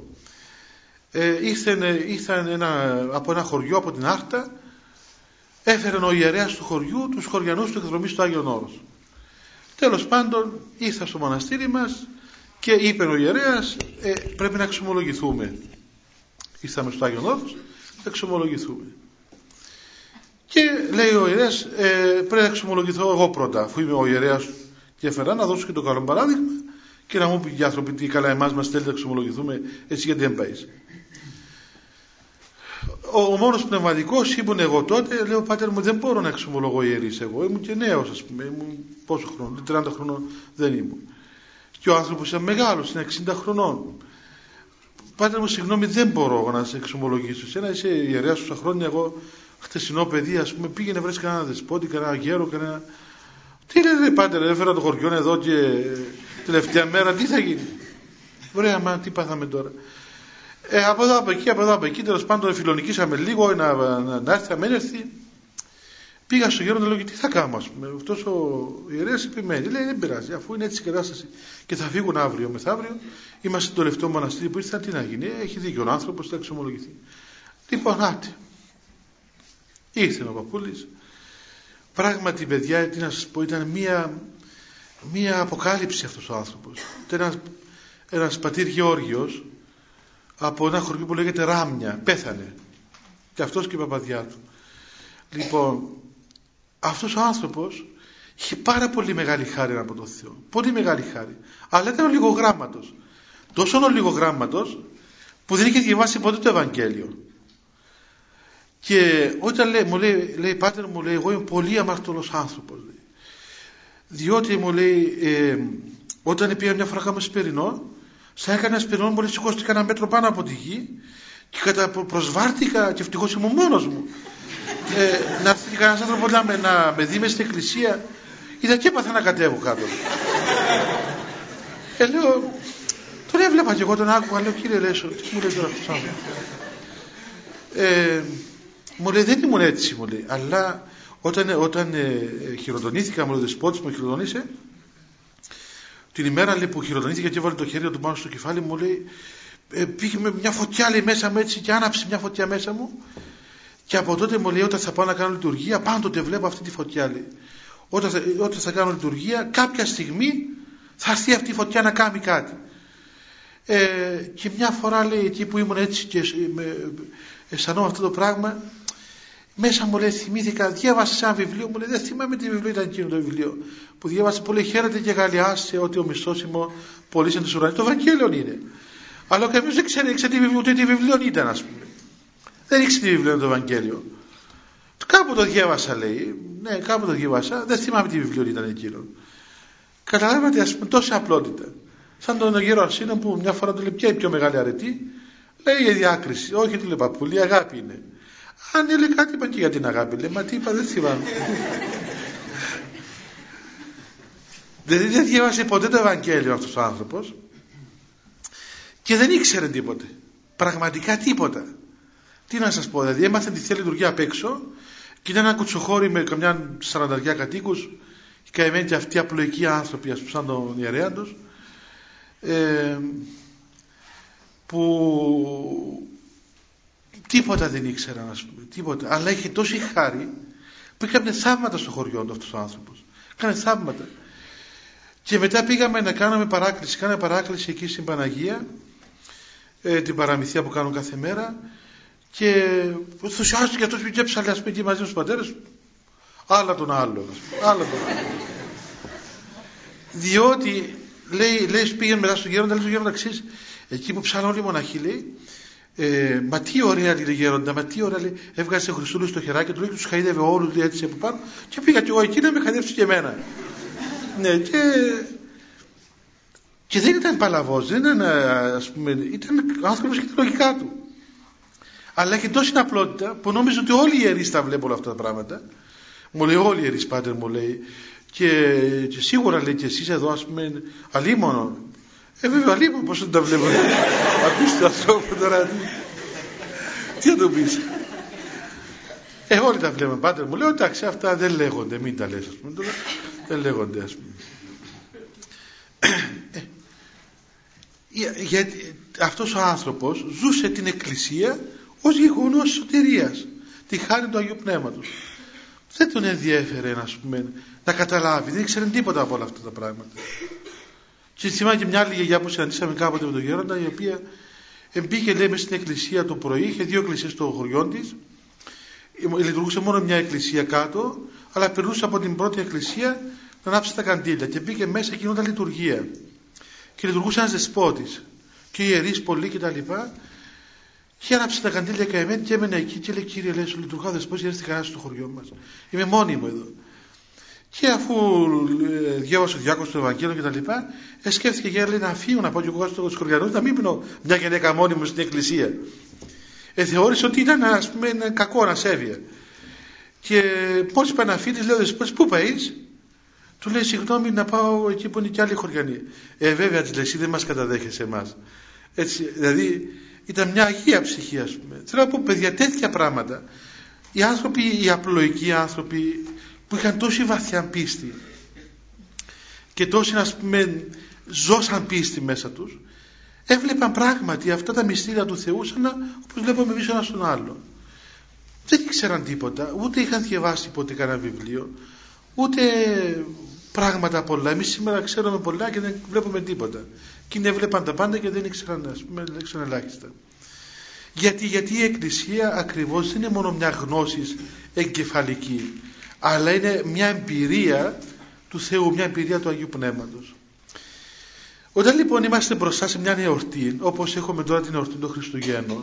Ήρθαν από ένα χωριό, από την Άρτα, έφεραν ο ιερέας του χωριού τους χωριανούς του εκδρομή στο Άγιον Όρος. Τέλος πάντων ήρθα στο μοναστήρι μας και είπε ο ιερέας, πρέπει να εξομολογηθούμε. Ήρθαμε στο Άγιον Όρος, να εξομολογηθούμε. Και λέει ο ιερέας, πρέπει να εξομολογηθώ εγώ πρώτα, αφού είμαι ο ιερέας και έφερα, να δώσω και το καλό παράδειγμα και να μου πει οι άνθρωποι τι καλά εμάς μας θέλει να εξομολογηθούμε, εσύ γιατί δεν πάεις. Ο μόνος πνευματικός ήμουν εγώ τότε, λέω πάτερ μου δεν μπορώ να εξομολογώ ιερείς εγώ, ήμουν και νέος ας πούμε, ήμουν πόσο χρόνο, 30 χρονών δεν ήμουν. Και ο άνθρωπος ήταν μεγάλος, είναι 60 χρονών. Πάτερ μου συγγνώμη δεν μπορώ να σε εξομολογήσω, εσένα είσαι ιερέας τόσα χρόνια, εγώ χτεσινό παιδί ας πούμε πήγαινε βρες κανένα δεσπότη, κανένα γέρο, κανένα... Τι λέει πάτερ, έφερα το χωριό εδώ και τελευταία μέρα, τι θα γίνει. Ωραία, μα τι πάθαμε τώρα. Από εδώ από εκεί, τέλος πάντων φιλονικήσαμε λίγο να έρθει, να μην έρθει. Πήγα στο γέροντα, λέω και τι θα κάνω, ας πούμε. Αυτός ο ιερέας επιμένει, λέει δεν πειράζει, αφού είναι έτσι η κατάσταση και θα φύγουν αύριο μεθαύριο, είμαστε στο τελευταίο μοναστήρι που ήρθαν, τι να γίνει, έχει δίκιο ο άνθρωπος, θα εξομολογηθεί. Λοιπόν, άτε. Ήρθε ο παππούλης. Πράγματι, παιδιά, τι να σας πω, ήταν μία αποκάλυψη αυτός ο άνθρωπος. Ήταν ένας πατήρ Γεώργιος από ένα χωριό που λέγεται Ράμια, πέθανε και αυτός και η παπαδιά του. Λοιπόν, αυτός ο άνθρωπος είχε πάρα πολύ μεγάλη χάρη από τον Θεό, πολύ μεγάλη χάρη, αλλά ήταν ο λιγογράμματος, τόσο ο λιγογράμματος που δεν είχε διαβάσει ποτέ το Ευαγγέλιο. Και όταν μου λέει πάτερ μου, λέει εγώ είμαι πολύ αμαρτωλός άνθρωπος, διότι μου λέει όταν πήγα μια φορά κάμε σπερινό, σαν έκανα σπερινό μόλις σηκώστηκα ένα μέτρο πάνω από τη γη και προσβάρτηκα και ευτυχώς ήμουν μόνος μου. Να έρθει κανένας άνθρωπος να με δει μες στην εκκλησία, είδα και έπαθα να κατέβω κάτω. Λέω, τον έβλεπα και εγώ τον άκουγα, λέω κύριε Λέσο, τι μου λέει τώρα αυτός άνθρωπος. Μου λέει δεν ήμουν έτσι, μου λέει, αλλά όταν χειροτονήθηκα με ο δεσπότης μου χειροτονήσε, την ημέρα λέει, που χειροτονήθηκα και έβαλε το χέρι του πάνω στο κεφάλι μου, λέει, πήγε με μια φωτιά λέει, μέσα μου έτσι και άναψε μια φωτιά μέσα μου και από τότε μου λέει όταν θα πάω να κάνω λειτουργία πάντοτε βλέπω αυτή τη φωτιά, λέει. Όταν θα κάνω λειτουργία κάποια στιγμή θα έρθει αυτή η φωτιά να κάνει κάτι. Και μια φορά λέει εκεί που ήμουν έτσι και αισθανόμαι αυτό το πράγμα, μέσα μου λέει, θυμήθηκα, διάβασα ένα βιβλίο, μου λέει, δεν θυμάμαι τι βιβλίο ήταν εκείνο το βιβλίο που διάβασα, που λέει, χαίρεται και γαλιάσε ότι ο μισθός ημών πωλήσεν της ουρανής. Το Ευαγγέλιο είναι. Αλλά κάποιος δεν ξέρει ούτε τι βιβλίο ήταν, ας πούμε. Δεν ήξερε τι βιβλίο είναι το Ευαγγέλιο. Κάπου το διάβασα, λέει. Ναι, κάπου το διάβασα. Δεν θυμάμαι τι βιβλίο ήταν εκείνο. Καταλάβατε, ας πούμε, τόση απλότητα. Σαν τον γέρο Αρσίνο που μια φορά του λέει, ποια είναι η πιο μεγάλη αρετή. Λέει η διάκριση. Όχι, του λέει παππούλη, η αγάπη είναι. Αν έλεγε κάτι, είπα και για την αγάπη. Λέει, μα τι είπα, δεν θυμάμαι. Δηλαδή δεν διάβασε ποτέ το Ευαγγέλιο αυτός ο άνθρωπος και δεν ήξερε τίποτε. Πραγματικά τίποτα. Τι να σας πω, δηλαδή έμαθε τη Θεία Λειτουργία απ' έξω και ήταν ένα κουτσοχώρι με καμιά 40 κατοίκους και καημένοι και αυτοί απλοϊκοί άνθρωποι, ας πούμε, σαν τον ιερέα τους, που τίποτα δεν ήξεραν, ας πούμε, τίποτα. Αλλά είχε τόση χάρη που έκανε θαύματα στο χωριό του αυτός ο άνθρωπος. Έκανε θαύματα. Και μετά πήγαμε να κάνουμε παράκληση. Κάναμε παράκληση εκεί στην Παναγία, την παραμυθία που κάνουν κάθε μέρα, και ενθουσιάστηκε αυτός που κέψαλε, ας πούμε, εκεί μαζί με τους πατέρες, άλλα τον άλλο. Διότι λέει πήγαινε μετά στον Γέροντα, λέει στον Γέροντα εξής, εκεί που ψάλαν όλοι οι μοναχοί, λέει, μα τι ωραία, λέει, Γέροντα, μα τι ωραία, λέει, έβγαζε Χριστούλη στο χεράκι του, λέει, τους χαϊδεύε όλους, λέει, έτσι από πάνω, και πήγα κι εγώ εκεί να με χαϊδεύσει και εμένα. Ναι, και δεν ήταν παλαβός, δεν ήταν, ας πούμε, ήταν άνθρωπος και τη λογικά του. Αλλά έχει τόση απλότητα που νόμιζε ότι όλοι οι ιερείς τα βλέπουν όλα αυτά τα πράγματα. Μου λέει, όλοι οι ιερείς, πάτερ, μου λέει, και σίγουρα, λέει, και εσείς εδώ, ας πούμε, αλίμονο. Βέβαια, αλίμονο, πώς δεν τα βλέπουν. Ακούστε το ανθρώπου τώρα. Τι θα το πεις. Όλοι τα βλέπουμε, πάτερ, μου λέει, εντάξει, αυτά δεν λέγονται, μην τα λες, ας πούμε, τώρα, δεν λέγονται, ας πούμε. Γιατί αυτός ο άνθρωπος ζούσε την Εκκλησία ως γεγονός σωτηρίας, τη χάρη του Αγίου Πνεύματος. Δεν τον ενδιέφερε, ας πούμε, να καταλάβει, δεν ήξερε τίποτα από όλα αυτά τα πράγματα. Και θυμάμαι και μια άλλη γιαγιά που συναντήσαμε κάποτε με τον Γέροντα, η οποία μπήκε, λέει, μες στην εκκλησία το πρωί, είχε 2 εκκλησίες στο χωριό της, λειτουργούσε μόνο μια εκκλησία κάτω, αλλά περνούσε από την πρώτη εκκλησία να ανάψει τα καντήλια και μπήκε μέσα και γινόταν λειτουργία. Και λειτουργούσε ένας δεσπότης και οι ιερείς πολλοί και τα λοιπά, και άναψε τα καντήλια καημένη και έμενε εκεί και λέει, κύριε, λέει, σου λειτουργά ο δεσπότης, γιατί δεν κανένας στο χωριό μας, είμαι μόνη μου εδώ. Και αφού διάβασε ο διάκονος του Ευαγγέλιο και τα λοιπά, σκέφτηκε και λέει, να φύγω, να πάω και εγώ στους χωριανούς, να μην μείνω μια γυναίκα μόνη μου στην εκκλησία. Θεώρησε ότι ήταν, ας πούμε, κακό, ανασέβεια. Και μόλις πάει να φύγει, λέει ο δεσπότης, πού πάεις? Του λέει, συγγνώμη, να πάω εκεί που είναι και άλλοι χωριανοί. Βέβαια, της λέει, εσύ δεν μας καταδέχεσαι εμάς. Έτσι, δηλαδή, ήταν μια αγία ψυχή, ας πούμε. Θέλω να πω, παιδιά, τέτοια πράγματα. Οι άνθρωποι, οι απλοϊκοί άνθρωποι που είχαν τόση βαθιά πίστη και τόση, ας πούμε, ζώσαν πίστη μέσα τους, έβλεπαν πράγματι αυτά τα μυστήρια του Θεού σαν να, όπως βλέπουμε εμείς ένα στον άλλο. Δεν ήξεραν τίποτα, ούτε είχαν διαβάσει ποτέ κανένα βιβλίο, ούτε πράγματα πολλά. Εμείς σήμερα ξέρουμε πολλά και δεν βλέπουμε τίποτα. Εκείνοι έβλεπαν τα πάντα και δεν ήξεραν, ας πούμε, ελάχιστα. Γιατί η Εκκλησία ακριβώς δεν είναι μόνο μια γνώση εγκεφαλική, αλλά είναι μια εμπειρία του Θεού, μια εμπειρία του Αγίου Πνεύματος. Όταν λοιπόν είμαστε μπροστά σε μια εορτή, όπως έχουμε τώρα την εορτή των Χριστουγέννων,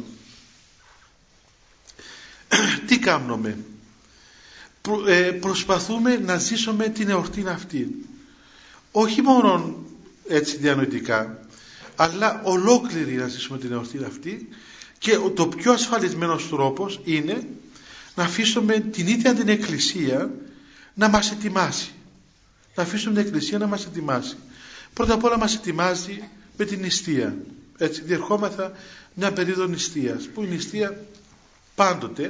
τι κάνουμε? Προσπαθούμε να ζήσουμε την εορτή αυτή, όχι μόνο έτσι διανοητικά, αλλά ολόκληρη να ζήσουμε την εορτή αυτή, και το πιο ασφαλισμένος τρόπος είναι να αφήσουμε την ίδια την Εκκλησία να μας ετοιμάσει. Να αφήσουμε την Εκκλησία να μας ετοιμάσει. Πρώτα απ' όλα μας ετοιμάζει με την νηστεία. Έτσι, διερχόμεθα μια περίοδο νηστείας, που η νηστεία πάντοτε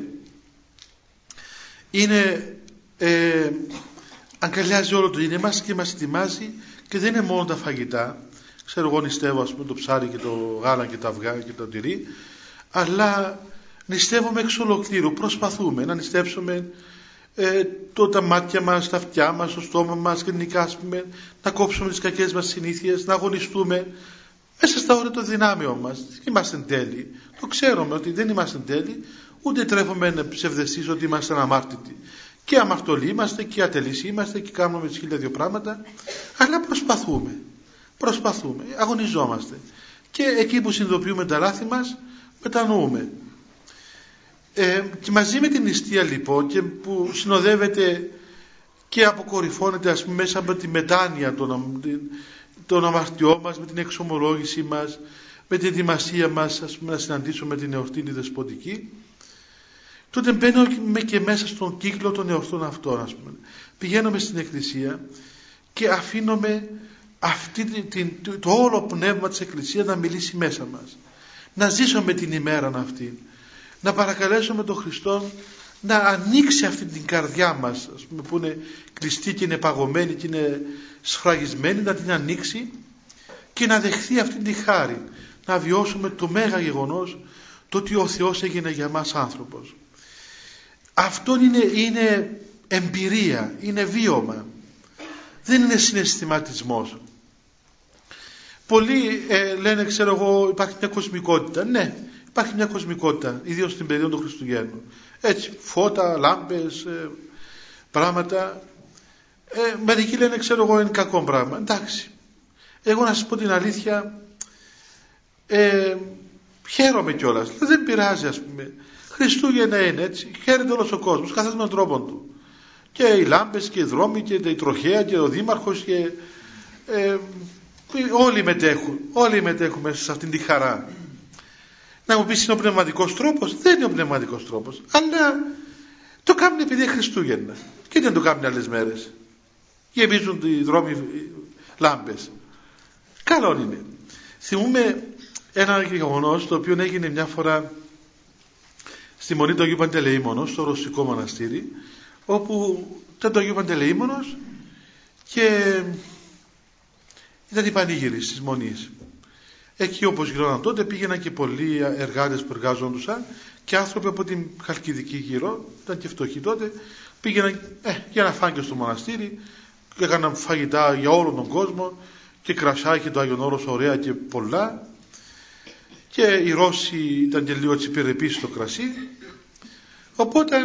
είναι, αγκαλιάζει όλο το είναι μας και μας ετοιμάζει, και δεν είναι μόνο τα φαγητά. Ξέρω, εγώ νηστεύω, ας πούμε, το ψάρι και το γάλα και τα αυγά και το τυρί, αλλά νηστεύουμε εξ ολοκλήρου. Προσπαθούμε να νηστεύσουμε τα μάτια μας, τα αυτιά μας, το στόμα μας, γενικά, ας πούμε, να κόψουμε τις κακές μας συνήθειες, να αγωνιστούμε μέσα στα όρια των δυνάμεων μας. Δεν είμαστε τέλειοι. Το ξέρουμε ότι δεν είμαστε τέλειοι, ούτε τρέφουμε ψευδεστήσεις ότι είμαστε αναμάρτητοι. Και αμαρτωλοί είμαστε και ατελείς είμαστε και κάνουμε τις 1002 πράγματα, αλλά προσπαθούμε, αγωνιζόμαστε. Και εκεί που συνειδητοποιούμε τα λάθη μας, μετανοούμε. Και μαζί με την νηστεία λοιπόν, και που συνοδεύεται και αποκορυφώνεται ας πούμε μέσα από τη μετάνοια των αμαρτιών μας, με την εξομολόγηση μας, με την ετοιμασία μας ας πούμε, να συναντήσουμε την εορτή τη δεσποτική, τότε μπαίνουμε και μέσα στον κύκλο των εορτών αυτών ας πούμε. Πηγαίνουμε στην εκκλησία και αφήνουμε το όλο πνεύμα της εκκλησίας να μιλήσει μέσα μας, να ζήσουμε την ημέρα αυτή, να παρακαλέσουμε τον Χριστό να ανοίξει αυτή την καρδιά μας ας πούμε, που είναι κλειστή και είναι παγωμένη και είναι σφραγισμένη, να την ανοίξει και να δεχθεί αυτή τη χάρη, να βιώσουμε το μέγα γεγονός, το ότι ο Θεός έγινε για μας άνθρωπος. Αυτό είναι εμπειρία, είναι βίωμα, δεν είναι συναισθηματισμός. Πολλοί λένε, ξέρω εγώ, υπάρχει μια κοσμικότητα. Ναι, υπάρχει μια κοσμικότητα, ιδίως στην περίοδο των Χριστουγέννων. Έτσι, φώτα, λάμπες, πράγματα. Μερικοί λένε, ξέρω εγώ, είναι κακό πράγμα. Εντάξει. Εγώ να σας πω την αλήθεια, χαίρομαι κιόλας. Δεν πειράζει, ας πούμε. Χριστούγεννα είναι έτσι. Χαίρεται όλος ο κόσμος, καθένας με τον τρόπο του. Και οι λάμπες και οι δρόμοι και η τροχέα και ο δήμαρχος και όλοι μετέχουν μέσα σε αυτήν τη χαρά. Να μου πεις είναι ο πνευματικός τρόπος, δεν είναι ο πνευματικός τρόπος, αλλά το κάνουν επειδή είναι Χριστούγεννα και δεν το κάνουν άλλες μέρες. Γεμίζουν οι δρόμοι λάμπες. Καλό είναι. Θυμούμε ένα γεγονός το οποίο έγινε μια φορά στη Μονή του Αγίου Παντελεήμονος, στο Ρωσικό μοναστήρι, όπου ήταν το Αγίου Παντελεήμονος και ήταν η πανήγυρη της Μονής. Εκεί όπως γινόταν τότε πήγαιναν και πολλοί εργάτες που εργάζονταν και άνθρωποι από την Χαλκιδική γύρω, ήταν και φτωχοί τότε, πήγαιναν για να φάνε και στο μοναστήρι και έκαναν φαγητά για όλον τον κόσμο και κρασάκι το Άγιον Όρος ωραία και πολλά, και οι Ρώσοι ήταν και λίγο τσιπηρεπείς στο κρασί. Οπότε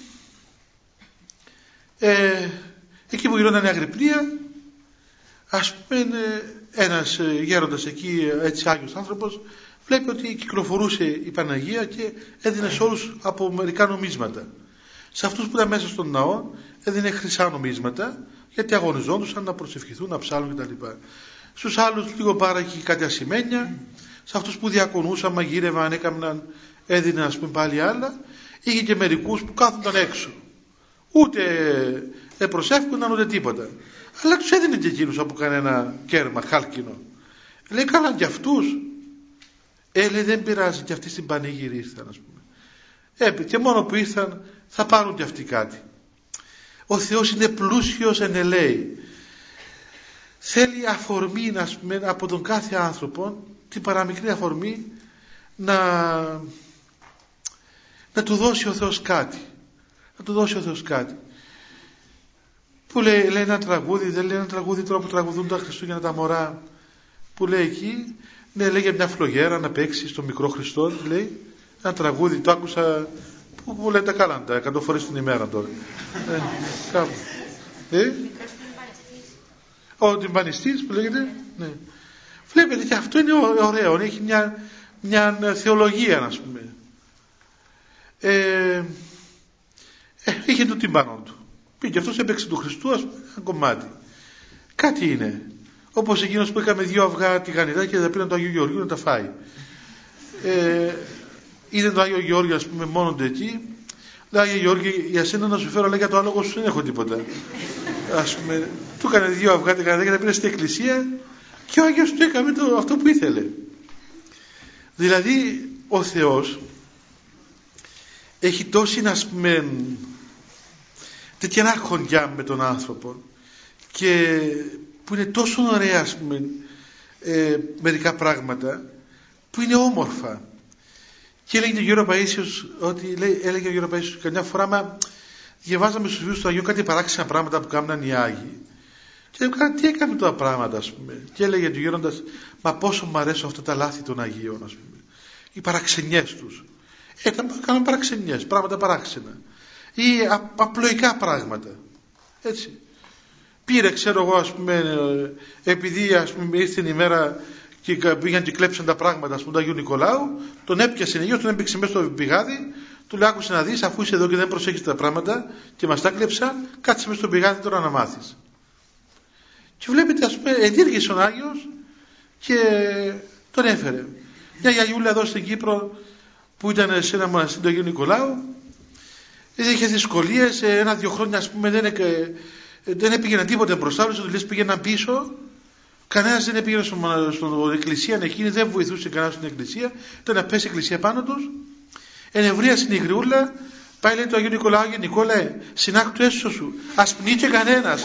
εκεί που γινόταν η αγρυπνία, ας πούμε ένας γέροντας εκεί, έτσι Άγιος άνθρωπος, βλέπει ότι κυκλοφορούσε η Παναγία και έδινε σε όλους από μερικά νομίσματα. Σε αυτούς που ήταν μέσα στον ναό έδινε χρυσά νομίσματα, γιατί αγωνιζόντουσαν να προσευχηθούν, να ψάλουν κτλ. Στους άλλους λίγο πάραγε κάτι ασημένια, σε αυτούς που διακονούσαν, μαγείρευαν, έκαναν, έδινε ας πούμε πάλι άλλα. Είχε και μερικούς που κάθονταν έξω, ούτε προσεύχονταν ούτε τίποτα, αλλά τους έδινε και εκείνους από κανένα κέρμα χάλκινο. Λέει, καλά και αυτούς. Λέει, δεν πειράζει, και αυτοί στην πανήγυρη ήρθαν, ας πούμε. Και μόνο που ήρθαν θα πάρουν και αυτοί κάτι. Ο Θεός είναι πλούσιος εν ελέη. Θέλει αφορμή, ας πούμε, από τον κάθε άνθρωπο, την παραμικρή αφορμή, να του δώσει ο Θεός κάτι. Να του δώσει ο Θεός κάτι. Που λέει ένα τραγούδι, δεν λέει ένα τραγούδι τώρα που τραγουδούν τα Χριστούγεννα τα μωρά, που λέει εκεί, ναι, λέει για μια φλογέρα να παίξει στο μικρό Χριστό, λέει ένα τραγούδι, το άκουσα που λένε τα κάλαντα 100 φορές την ημέρα τώρα. Κάπου. Ο τυμπανιστής που λέγεται, ναι. Βλέπετε και αυτό είναι ωραίο, έχει μια θεολογία, ας πούμε. Είχε το τυμπανό του. Πήγε αυτός, έπαιξε του Χριστού, ας πούμε, ένα κομμάτι. Κάτι είναι. Όπως εκείνος που έκαμε 2 αυγά τηγανιτά και θα πήραν το Άγιο Γεωργίου να τα φάει. Είδε το Άγιο Γεώργιο, ας πούμε, μόνο του εκεί. Λέει, Άγιο Γεώργιο, για σένα να σου φέρω, λέει, για το άλογο σου δεν έχω τίποτα. Ας πούμε, του έκανε 2 αυγά τηγανιτά και τα πήρε στην εκκλησία και ο Άγιος του έκανε αυτό που ήθελε. Δηλαδή, ο Θεός έχει τόση, ας πούμε, τέτοια αρχοντιά με τον άνθρωπο, και που είναι τόσο ωραία, ας πούμε, μερικά πράγματα που είναι όμορφα. Και έλεγε ο Γέρος Παΐσιος, έλεγε ο Γέρος Παΐσιος καμιά φορά, μα διαβάζαμε στους βίους του Αγίου κάτι παράξενα πράγματα που κάμναν οι Άγιοι, και έλεγα, τι έκαμε τα πράγματα, ας πούμε, και έλεγε του Γέροντας, μα πόσο μου αρέσουν αυτά τα λάθη των Αγίων, ας πούμε, οι παραξενιές τους. Κάνουν παραξενιές, πράγματα παράξενα ή απλοϊκά πράγματα, έτσι. Πήρε, ξέρω εγώ, ας πούμε, επειδή ήρθε η ημέρα και πήγαν και κλέψαν τα πράγματα, ας πούμε, του Αγίου Νικολάου, τον έπιασε η τον έμπηξε μέσα στο πηγάδι, του λέει: άκουσε να δεις, αφού είσαι εδώ και δεν προσέχεις τα πράγματα και μας τα κλέψαν, κάτσε μέσα στο πηγάδι τώρα να μάθεις. Και βλέπετε, ας πούμε, ενήργησε ο Άγιος και τον έφερε. Μια γιαγιούλα εδώ στην Κύπρο που ήταν σε ένα μοναστήρι του Αγίου Νικολάου, είχε δυσκολίες, 1-2 χρόνια, ας πούμε, δεν έπηγαινε τίποτε μπροστά, όλες οι δουλειές πήγαιναν πίσω. Κανένας δεν πήγαινε στην εκκλησία εκείνη, δεν βοηθούσε κανένας στην εκκλησία. Ήταν να πέσει η εκκλησία πάνω τους. Ενευρίασε η γριούλα, πάει, λέει, το Αγίου Νικολάου: Άγιε Νικόλαε, συνάκτου έσω σου, ας πνίγει και κανένας.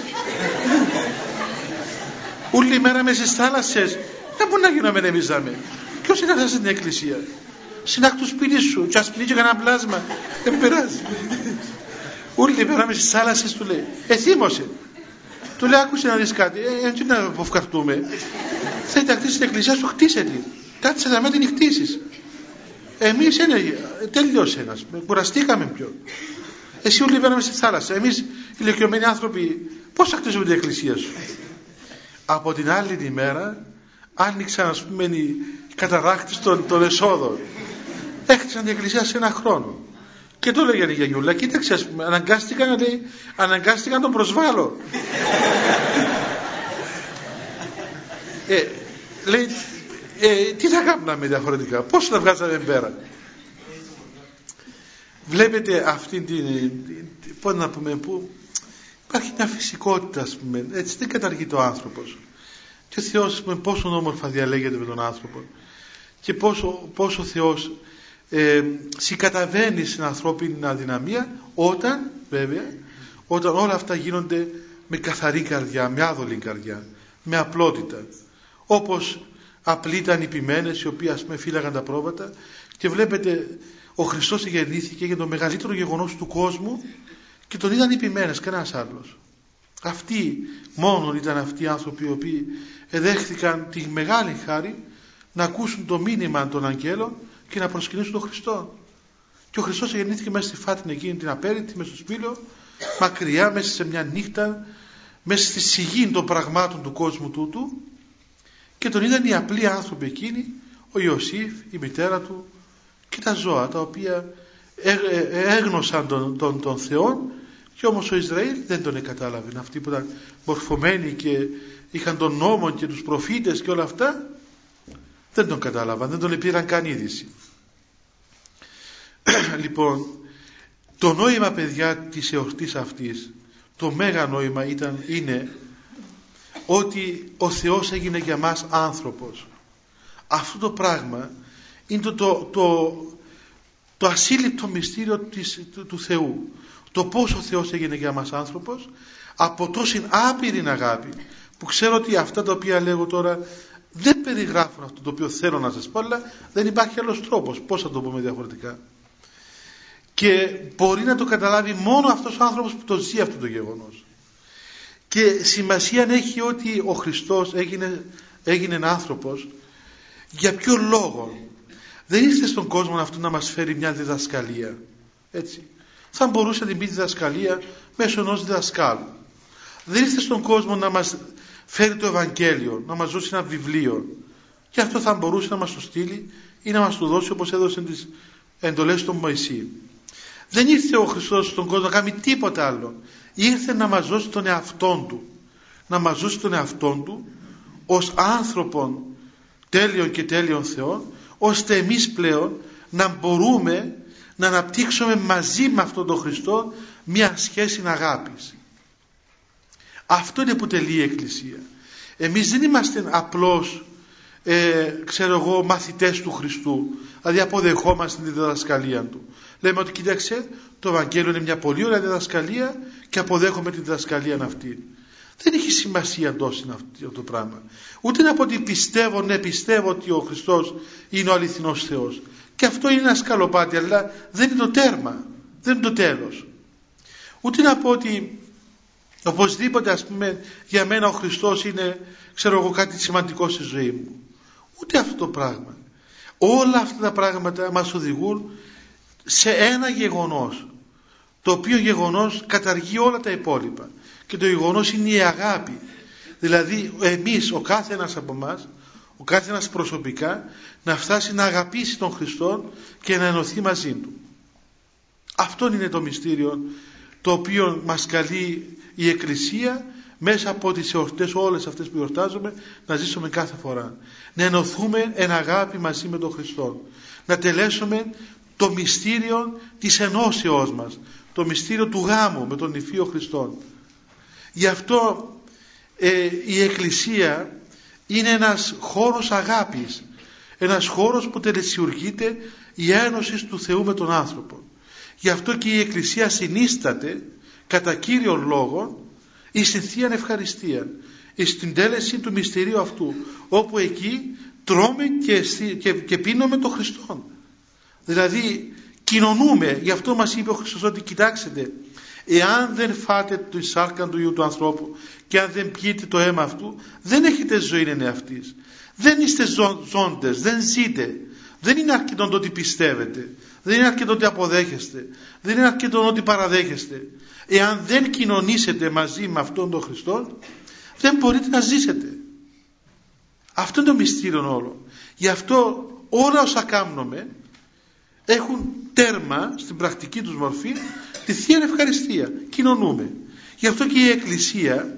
Όλη η μέρα μες στις θάλασσες, δεν μπορεί να γίνουμε εμείς δάμε. Ποιος είναι αυτός στην εκκλησία? Συνάκτου σπίτι σου, και ας πνίγει και κανένα πλάσμα, δεν πειράζει. Όλη η μέρα μες στις θάλασσες, του λέει. Θύμωσε. Του λέει: άκουσε να δεις κάτι, έτσι να αποφκαρτούμε. Θέλει να χτίσεις την εκκλησία σου, χτίσε την. Κάτσε να μην την χτίσεις. Εμείς τελειώσε ένας. Κουραστήκαμε πιο. Εσύ όλοι μπαίναμε στη θάλασσα. Εμείς οι ηλικιωμένοι άνθρωποι, πώς θα χτίσουμε την εκκλησία σου? Από την άλλη τη μέρα άνοιξαν, ας πούμε, οι καταρράκτες των εσόδων. Έχτισαν την εκκλησία σε 1 χρόνο. Και το έλεγε η γιαγιούλα: κοίταξε, ας πούμε, αναγκάστηκα να τον προσβάλλω. Λέει, τι θα κάνουμε διαφορετικά, πώς θα βγάζαμε πέρα? Βλέπετε αυτή πώς να πούμε, που υπάρχει μια φυσικότητα, ας πούμε, έτσι δεν καταργείται ο άνθρωπος. Και ο Θεός, ας πούμε, πόσο όμορφα διαλέγεται με τον άνθρωπο και πόσο ο Θεός συγκαταβαίνει στην ανθρώπινη αδυναμία, όταν όλα αυτά γίνονται με καθαρή καρδιά, με άδολη καρδιά, με απλότητα. Όπως απλοί ήταν οι ποιμένες, οι οποίοι, ας πούμε, φύλαγαν τα πρόβατα. Και βλέπετε, ο Χριστός γεννήθηκε για το μεγαλύτερο γεγονός του κόσμου και τον είδαν οι ποιμένες, κανένας άλλος. Αυτοί μόνον ήταν αυτοί οι άνθρωποι οι οποίοι εδέχθηκαν τη μεγάλη χάρη να ακούσουν το μήνυμα των αγγέλων και να προσκυνήσουν τον Χριστό. Και ο Χριστός γεννήθηκε μέσα στη φάτνη εκείνη την απέριτη, μέσα στο σπήλαιο, μακριά, μέσα σε μια νύχτα, μέσα στη σιγή των πραγμάτων του κόσμου τούτου, και τον είδαν οι απλοί άνθρωποι εκείνοι, ο Ιωσήφ, η μητέρα του και τα ζώα, τα οποία έγνωσαν τον Θεό, και όμως ο Ισραήλ δεν τον κατάλαβε. Αυτοί που ήταν μορφωμένοι και είχαν τον νόμο και τους προφήτες και όλα αυτά, δεν τον κατάλαβαν, δεν τον πήραν καν είδηση. Λοιπόν, το νόημα, παιδιά, της εορτής αυτής, το μέγα νόημα είναι ότι ο Θεός έγινε για μας άνθρωπος. Αυτό το πράγμα είναι το ασύλληπτο μυστήριο του Θεού. Το πώς ο Θεός έγινε για μας άνθρωπος, από τόση άπειρη αγάπη, που ξέρω ότι αυτά τα οποία λέγω τώρα δεν περιγράφουν αυτό το οποίο θέλω να σας πω, αλλά δεν υπάρχει άλλος τρόπος. Πώς θα το πούμε διαφορετικά? Και μπορεί να το καταλάβει μόνο αυτός ο άνθρωπος που το ζει αυτό το γεγονός. Και σημασία έχει ότι ο Χριστός έγινε άνθρωπος. Για ποιο λόγο? Δεν ήρθε στον κόσμο αυτό να μας φέρει μια διδασκαλία, έτσι. Θα μπορούσε να την πει διδασκαλία μέσω ενός διδασκάλου. Δεν ήρθε στον κόσμο να μας φέρει το Ευαγγέλιο, να μας δώσει ένα βιβλίο, και αυτό θα μπορούσε να μας το στείλει ή να μας το δώσει όπως έδωσε τις εντολές του Μωυσή. Δεν ήρθε ο Χριστός στον κόσμο να κάνει τίποτα άλλο. Ήρθε να μας δώσει τον εαυτόν του, να μας δώσει τον εαυτόν του ως άνθρωπον τέλειον και τέλειον Θεόν, ώστε εμείς πλέον να μπορούμε να αναπτύξουμε μαζί με αυτόν τον Χριστό μια σχέση αγάπης. Αυτό είναι που τελεί η Εκκλησία. Εμείς δεν είμαστε απλώς μαθητές του Χριστού, δηλαδή αποδεχόμαστε τη διδασκαλία του. Λέμε ότι κοίταξε, το Ευαγγέλιο είναι μια πολύ ωραία διδασκαλία και αποδέχομαι τη διδασκαλία αυτή. Δεν έχει σημασία τόσο αυτό το πράγμα. Ούτε να πω ότι πιστεύω ότι ο Χριστός είναι ο αληθινός Θεός. Και αυτό είναι ένα σκαλοπάτι, αλλά δεν είναι το τέρμα, δεν είναι το τέλος. Ούτε να πω ότι οπωσδήποτε, ας πούμε, για μένα ο Χριστός είναι, κάτι σημαντικό στη ζωή μου. Ούτε αυτό το πράγμα. Όλα αυτά τα πράγματα μας οδηγούν σε ένα γεγονός, το οποίο γεγονός καταργεί όλα τα υπόλοιπα, και το γεγονός είναι η αγάπη. Δηλαδή εμείς, ο κάθε ένας από εμάς, ο κάθε ένας προσωπικά, να φτάσει να αγαπήσει τον Χριστό και να ενωθεί μαζί Του. Αυτό είναι το μυστήριο το οποίο μας καλεί η Εκκλησία μέσα από τις εορτές όλες αυτές που γιορτάζουμε να ζήσουμε κάθε φορά. Να ενωθούμε εν αγάπη μαζί με τον Χριστό. Να τελέσουμε το μυστήριο της ενώσεώς μας, το μυστήριο του γάμου με τον νηφίο Χριστό. Γι' αυτό η Εκκλησία είναι ένας χώρος αγάπης, ένας χώρος που τελεσιουργείται η ένωση του Θεού με τον άνθρωπο. Γι' αυτό και η Εκκλησία συνίσταται κατά κύριον λόγο εις την Θείαν Ευχαριστία, εις την τέλεση του μυστηρίου αυτού, όπου εκεί τρώμε και πίνουμε τον Χριστό. Δηλαδή κοινωνούμε. Γι' αυτό μας είπε ο Χριστός ότι κοιτάξτε, εάν δεν φάτε τη σάρκα του Υιού του ανθρώπου και αν δεν πιείτε το αίμα αυτού, δεν έχετε ζωή εν εαυτής. Δεν είστε ζώντες, δεν ζείτε. Δεν είναι αρκετό το ότι πιστεύετε, δεν είναι αρκετό ότι αποδέχεστε, δεν είναι αρκετό ότι παραδέχεστε. Εάν δεν κοινωνήσετε μαζί με αυτόν τον Χριστό, δεν μπορείτε να ζήσετε. Αυτό είναι το μυστήριο όλο. Γι' αυτό όλα όσα κάνουμε έχουν τέρμα στην πρακτική τους μορφή τη Θεία Ευχαριστία. Κοινωνούμε. Γι' αυτό και η Εκκλησία,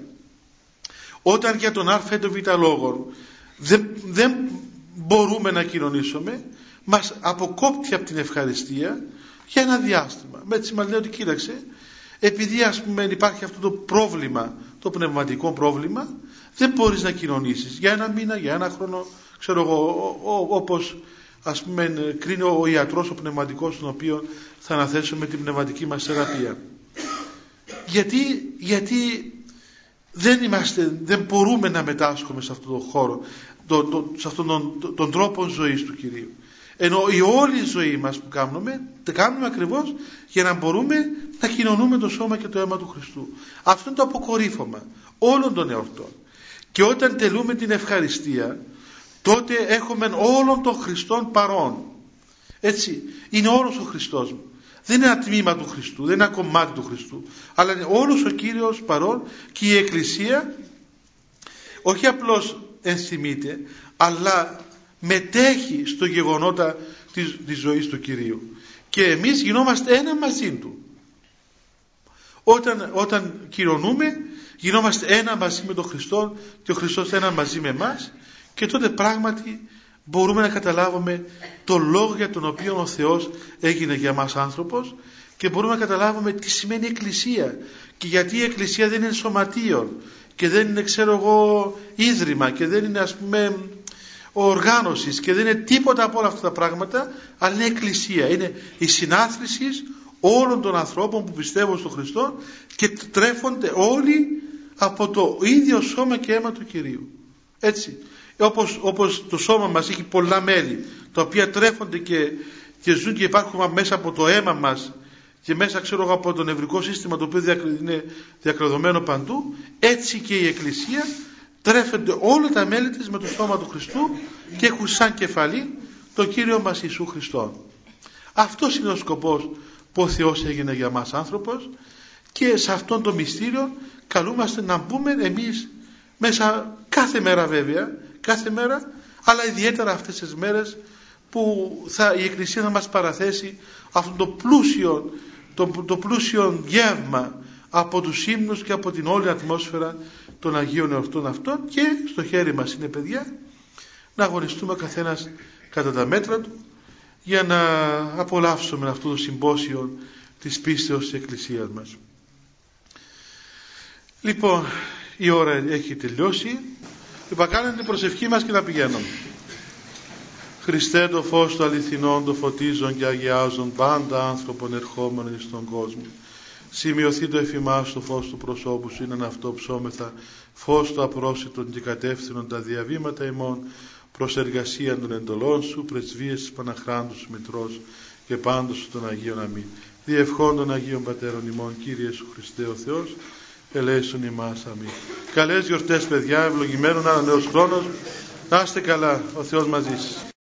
όταν για τον α ή τον β λόγο δεν μπορούμε να κοινωνήσουμε, μας αποκόπτει από την ευχαριστία για ένα διάστημα. Έτσι μας λέει ότι κοίταξε, επειδή ας πούμε υπάρχει αυτό το πρόβλημα, το πνευματικό πρόβλημα, δεν μπορείς να κοινωνήσεις για ένα μήνα, για ένα χρόνο, ξέρω εγώ, όπως ας πούμε κρίνει ο ιατρός ο πνευματικός, τον οποίο θα αναθέσουμε την πνευματική μας θεραπεία. Γιατί δεν μπορούμε να μετάσχουμε σε αυτόν τον χώρο, σε αυτόν τον τρόπο ζωής του Κυρίου. Ενώ η όλη ζωή μας που κάνουμε ακριβώς για να μπορούμε να κοινωνούμε το σώμα και το αίμα του Χριστού. Αυτό είναι το αποκορύφωμα όλων των εορτών. Και όταν τελούμε την ευχαριστία, τότε έχουμε όλων των Χριστών παρών. Έτσι, είναι όλος ο Χριστός μου. Δεν είναι ένα τμήμα του Χριστού, δεν είναι ένα κομμάτι του Χριστού, αλλά είναι όλος ο Κύριος παρών, και η Εκκλησία όχι απλώς ενθυμείται, αλλά μετέχει στο γεγονότα της ζωής του Κυρίου. Και εμείς γινόμαστε ένα μαζί Του. Όταν κοινωνούμε, γινόμαστε ένα μαζί με τον Χριστό και ο Χριστός ένα μαζί με εμάς, και τότε πράγματι μπορούμε να καταλάβουμε τον λόγο για τον οποίο ο Θεός έγινε για μας άνθρωπος, και μπορούμε να καταλάβουμε τι σημαίνει Εκκλησία, και γιατί η Εκκλησία δεν είναι σωματείο και δεν είναι, ξέρω εγώ, ίδρυμα, και δεν είναι, ας πούμε, οργάνωσης, και δεν είναι τίποτα από όλα αυτά τα πράγματα, αλλά είναι Εκκλησία. Είναι η συνάθρηση όλων των ανθρώπων που πιστεύουν στον Χριστό και τρέφονται όλοι από το ίδιο σώμα και αίμα του Κυρίου. Έτσι, όπως το σώμα μας έχει πολλά μέλη τα οποία τρέφονται και ζουν και υπάρχουν μέσα από το αίμα μας και μέσα, ξέρω εγώ, από το νευρικό σύστημα, το οποίο είναι διακλαδωμένο παντού, έτσι και η Εκκλησία τρέφονται όλα τα μέλη της με το σώμα του Χριστού και έχουν σαν κεφαλή τον Κύριο μας Ιησού Χριστό. Αυτός είναι ο σκοπός που ο Θεός έγινε για μας άνθρωπος, και σε αυτόν το μυστήριο καλούμαστε να μπούμε εμείς μέσα κάθε μέρα, βέβαια, κάθε μέρα, αλλά ιδιαίτερα αυτές τις μέρες που η Εκκλησία θα μας παραθέσει αυτό το πλούσιο γεύμα από τους ύμνους και από την όλη ατμόσφαιρα των Αγίων Εορτών αυτών. Και στο χέρι μας είναι, παιδιά, να αγωνιστούμε καθένας κατά τα μέτρα του για να απολαύσουμε αυτό το συμπόσιο της πίστεως της Εκκλησίας μας. Λοιπόν, η ώρα έχει τελειώσει. Κάνουμε την προσευχή μας και να πηγαίνουμε. Χριστέ, το φως του αληθινών, το φωτίζον και αγιάζον πάντα άνθρωπον ερχόμενον στον κόσμο. Σημειωθεί το εφημάς το φως του προσώπου σου, είναι αυτό ψώμεθα, φως του απρόσιτον και κατεύθυνον τα διαβήματα ημών, προς εργασία των εντολών σου, πρεσβείες της Παναχράντου σου Μητρός και πάντως σου των Αγίων. Αμήν. Διευχών των Αγίων Πατέρων ημών, Κύριε Σου Χριστέ ο Θεός, ελέησον ημάς. Αμήν. Καλές γιορτές, παιδιά, ευλογημένων, ένα νέος χρόνος. Να είστε καλά, ο Θεός μαζί σας.